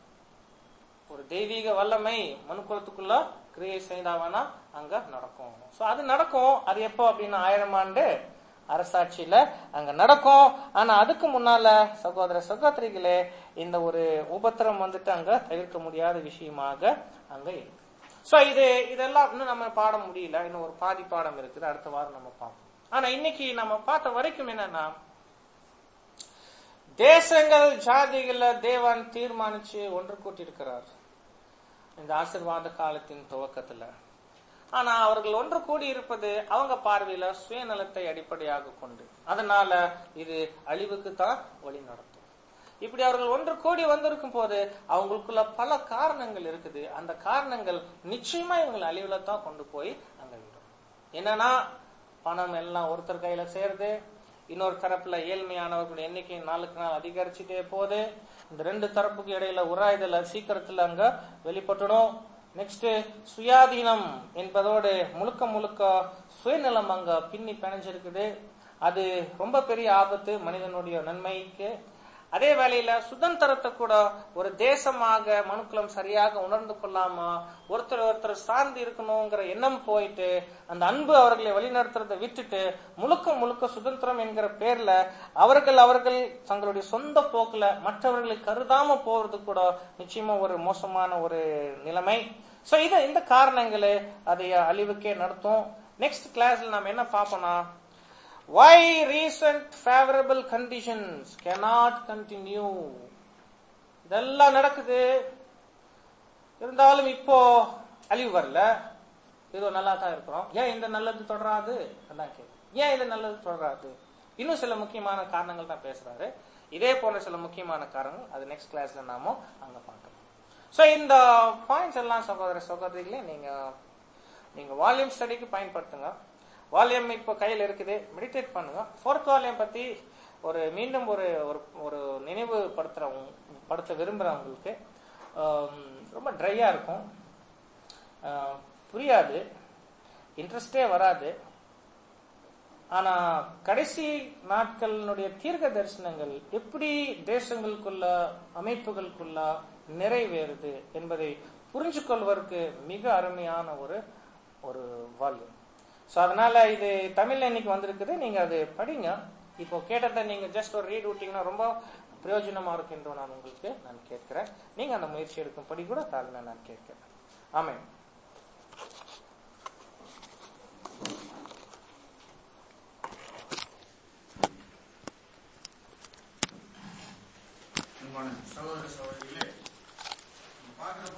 ஒரு தெய்வீக வல்லமை மனுக்குலத்துக்குள்ள கிரியை செய்தாவனா அங்க நடக்கும். சோ அது நடக்கும். அது எப்போ அப்படின்னா ஆயிரம் ஆண்டு அரசாட்சியில அங்க நடக்கும். ஆனா அதுக்கு முன்னால சகோதர சகோதரிகளே, இந்த ஒரு உபத்திரம் வந்துட்டு அங்க தவிர்க்க முடியாத விஷயமாக அங்க இருக்கு. சோ இது இதெல்லாம் இன்னும் நம்ம பாட முடியல, இன்னும் ஒரு பாதி பாடம் இருக்குது, அடுத்த வாரம் நம்ம பார்ப்போம். ஆனா இன்னைக்கு நம்ம பார்த்த வரைக்கும் என்னன்னா, தேசங்கள் ஜாதிகள தேவன் தீர்மானிச்சு ஒன்று கூட்டியிருக்கிறார் இந்த ஆசீர்வாத காலத்தின் துவக்கத்துல. ஆனா அவர்கள் ஒன்று கூடி இருப்பது அவங்க பார்வையில சுயநலத்தை அடிப்படையாக கொண்டு, அதனால இது அழிவுக்கு தான் வழி நடத்தும். இப்படி அவர்கள் ஒன்று கூடி வந்திருக்கும் போது அவங்களுக்குள்ள பல காரணங்கள் இருக்குது. அந்த காரணங்கள் நிச்சயமா இவங்களை அழிவுல தான் கொண்டு போய் அங்க விடும். என்னன்னா, பணம் எல்லாம் ஒருத்தர் கையில சேருது, இன்னொரு தரப்புல ஏழ்மையானவர்களுடைய எண்ணிக்கை நாளுக்கு நாள் அதிகரிச்சுட்டே போகுது. இந்த ரெண்டு தரப்புக்கு இடையில உராய்தல சீக்கிரத்துல அங்க வெளிப்பட்டுடும். நெக்ஸ்ட், சுயாதீனம் என்பதோடு முழுக்க முழுக்க சுயநலம் அங்க பின்னி பிணைஞ்சிருக்குது. அது ரொம்ப பெரிய ஆபத்து மனிதனுடைய நன்மைக்கு. அதே வேளையில சுதந்திரத்தை கூட ஒரு தேசமாக மனுக்குலம் சரியாக உணர்ந்து கொள்ளாம ஒருத்தர் ஒருத்தர் சார்ந்து இருக்கணுங்கிற எண்ணம் போயிட்டு அந்த அன்பு அவர்களை வழிநடத்துறதை விட்டுட்டு முழுக்க முழுக்க சுதந்திரம் என்கிற பேர்ல அவர்கள் அவர்கள் தங்களுடைய சொந்த போக்குல மற்றவர்களை கருதாம போறது கூட நிச்சயமா ஒரு மோசமான ஒரு நிலைமை. சோ இது இந்த காரணங்களே அதை அழிவுக்கே நடத்தும். நெக்ஸ்ட் கிளாஸ்ல நாம என்ன பார்ப்போம்னா, why recent favorable conditions cannot continue. இதெல்லாம் நடக்குது, இருந்தாலும் இப்போ அழிவு வரல, ஏதோ நல்லா தான் இருக்கிறோம். ஏன் இந்த நல்லது தொடராது? அதான் கேள்வி. ஏன் இந்த நல்லது தொடராது? இன்னும் சில முக்கியமான காரணங்கள் தான் பேசுறாரு. இதே போன்ற சில முக்கியமான காரணங்கள் அது நெக்ஸ்ட் கிளாஸ்ல நாம அங்க பார்க்கலாம். சோ இந்த பாயிண்ட்ஸ் எல்லாம் சகோதர சகோதரிகளே நீங்க நீங்க வால்யூம் ஸ்டடிக்கு பயன்படுத்துங்க. வால்யூம் இப்போ கையில் இருக்குது, மெடிடேட் பண்ணுங்க. ஃபோர்த் வால்யூம் பத்தி ஒரு மீண்டும் ஒரு ஒரு நினைவு படுத்துறவங்க படுத்த விரும்புறவங்களுக்கு ரொம்ப ட்ரையா இருக்கும், புரியாது, இன்ட்ரெஸ்டே வராது. ஆனா கடைசி நாட்களினுடைய தீர்க்க தரிசனங்கள் எப்படி தேசங்களுக்குள்ள அமைப்புகளுக்குள்ள நிறைவேறுது என்பதை புரிஞ்சு கொள்வதற்கு மிக அருமையான ஒரு ஒரு வால்யூம். சோ அதனால இது தமிழ்ல இன்னைக்கு வந்திருக்குது, நீங்க அது படிங்க. இப்போ கேட்டதை நீங்க ஜஸ்ட் ஒரு ரீட் விட்டீங்கன்னா ரொம்ப பிரயோஜனமா இருக்கு என்று நான் உங்களுக்கு நான் கேட்கிறேன். நீங்க அந்த முயற்சி எடுக்கும்படி கூட தாழ்மை நான் கேட்கிறேன். ஆமென். சகோதர சகோதரிகளே,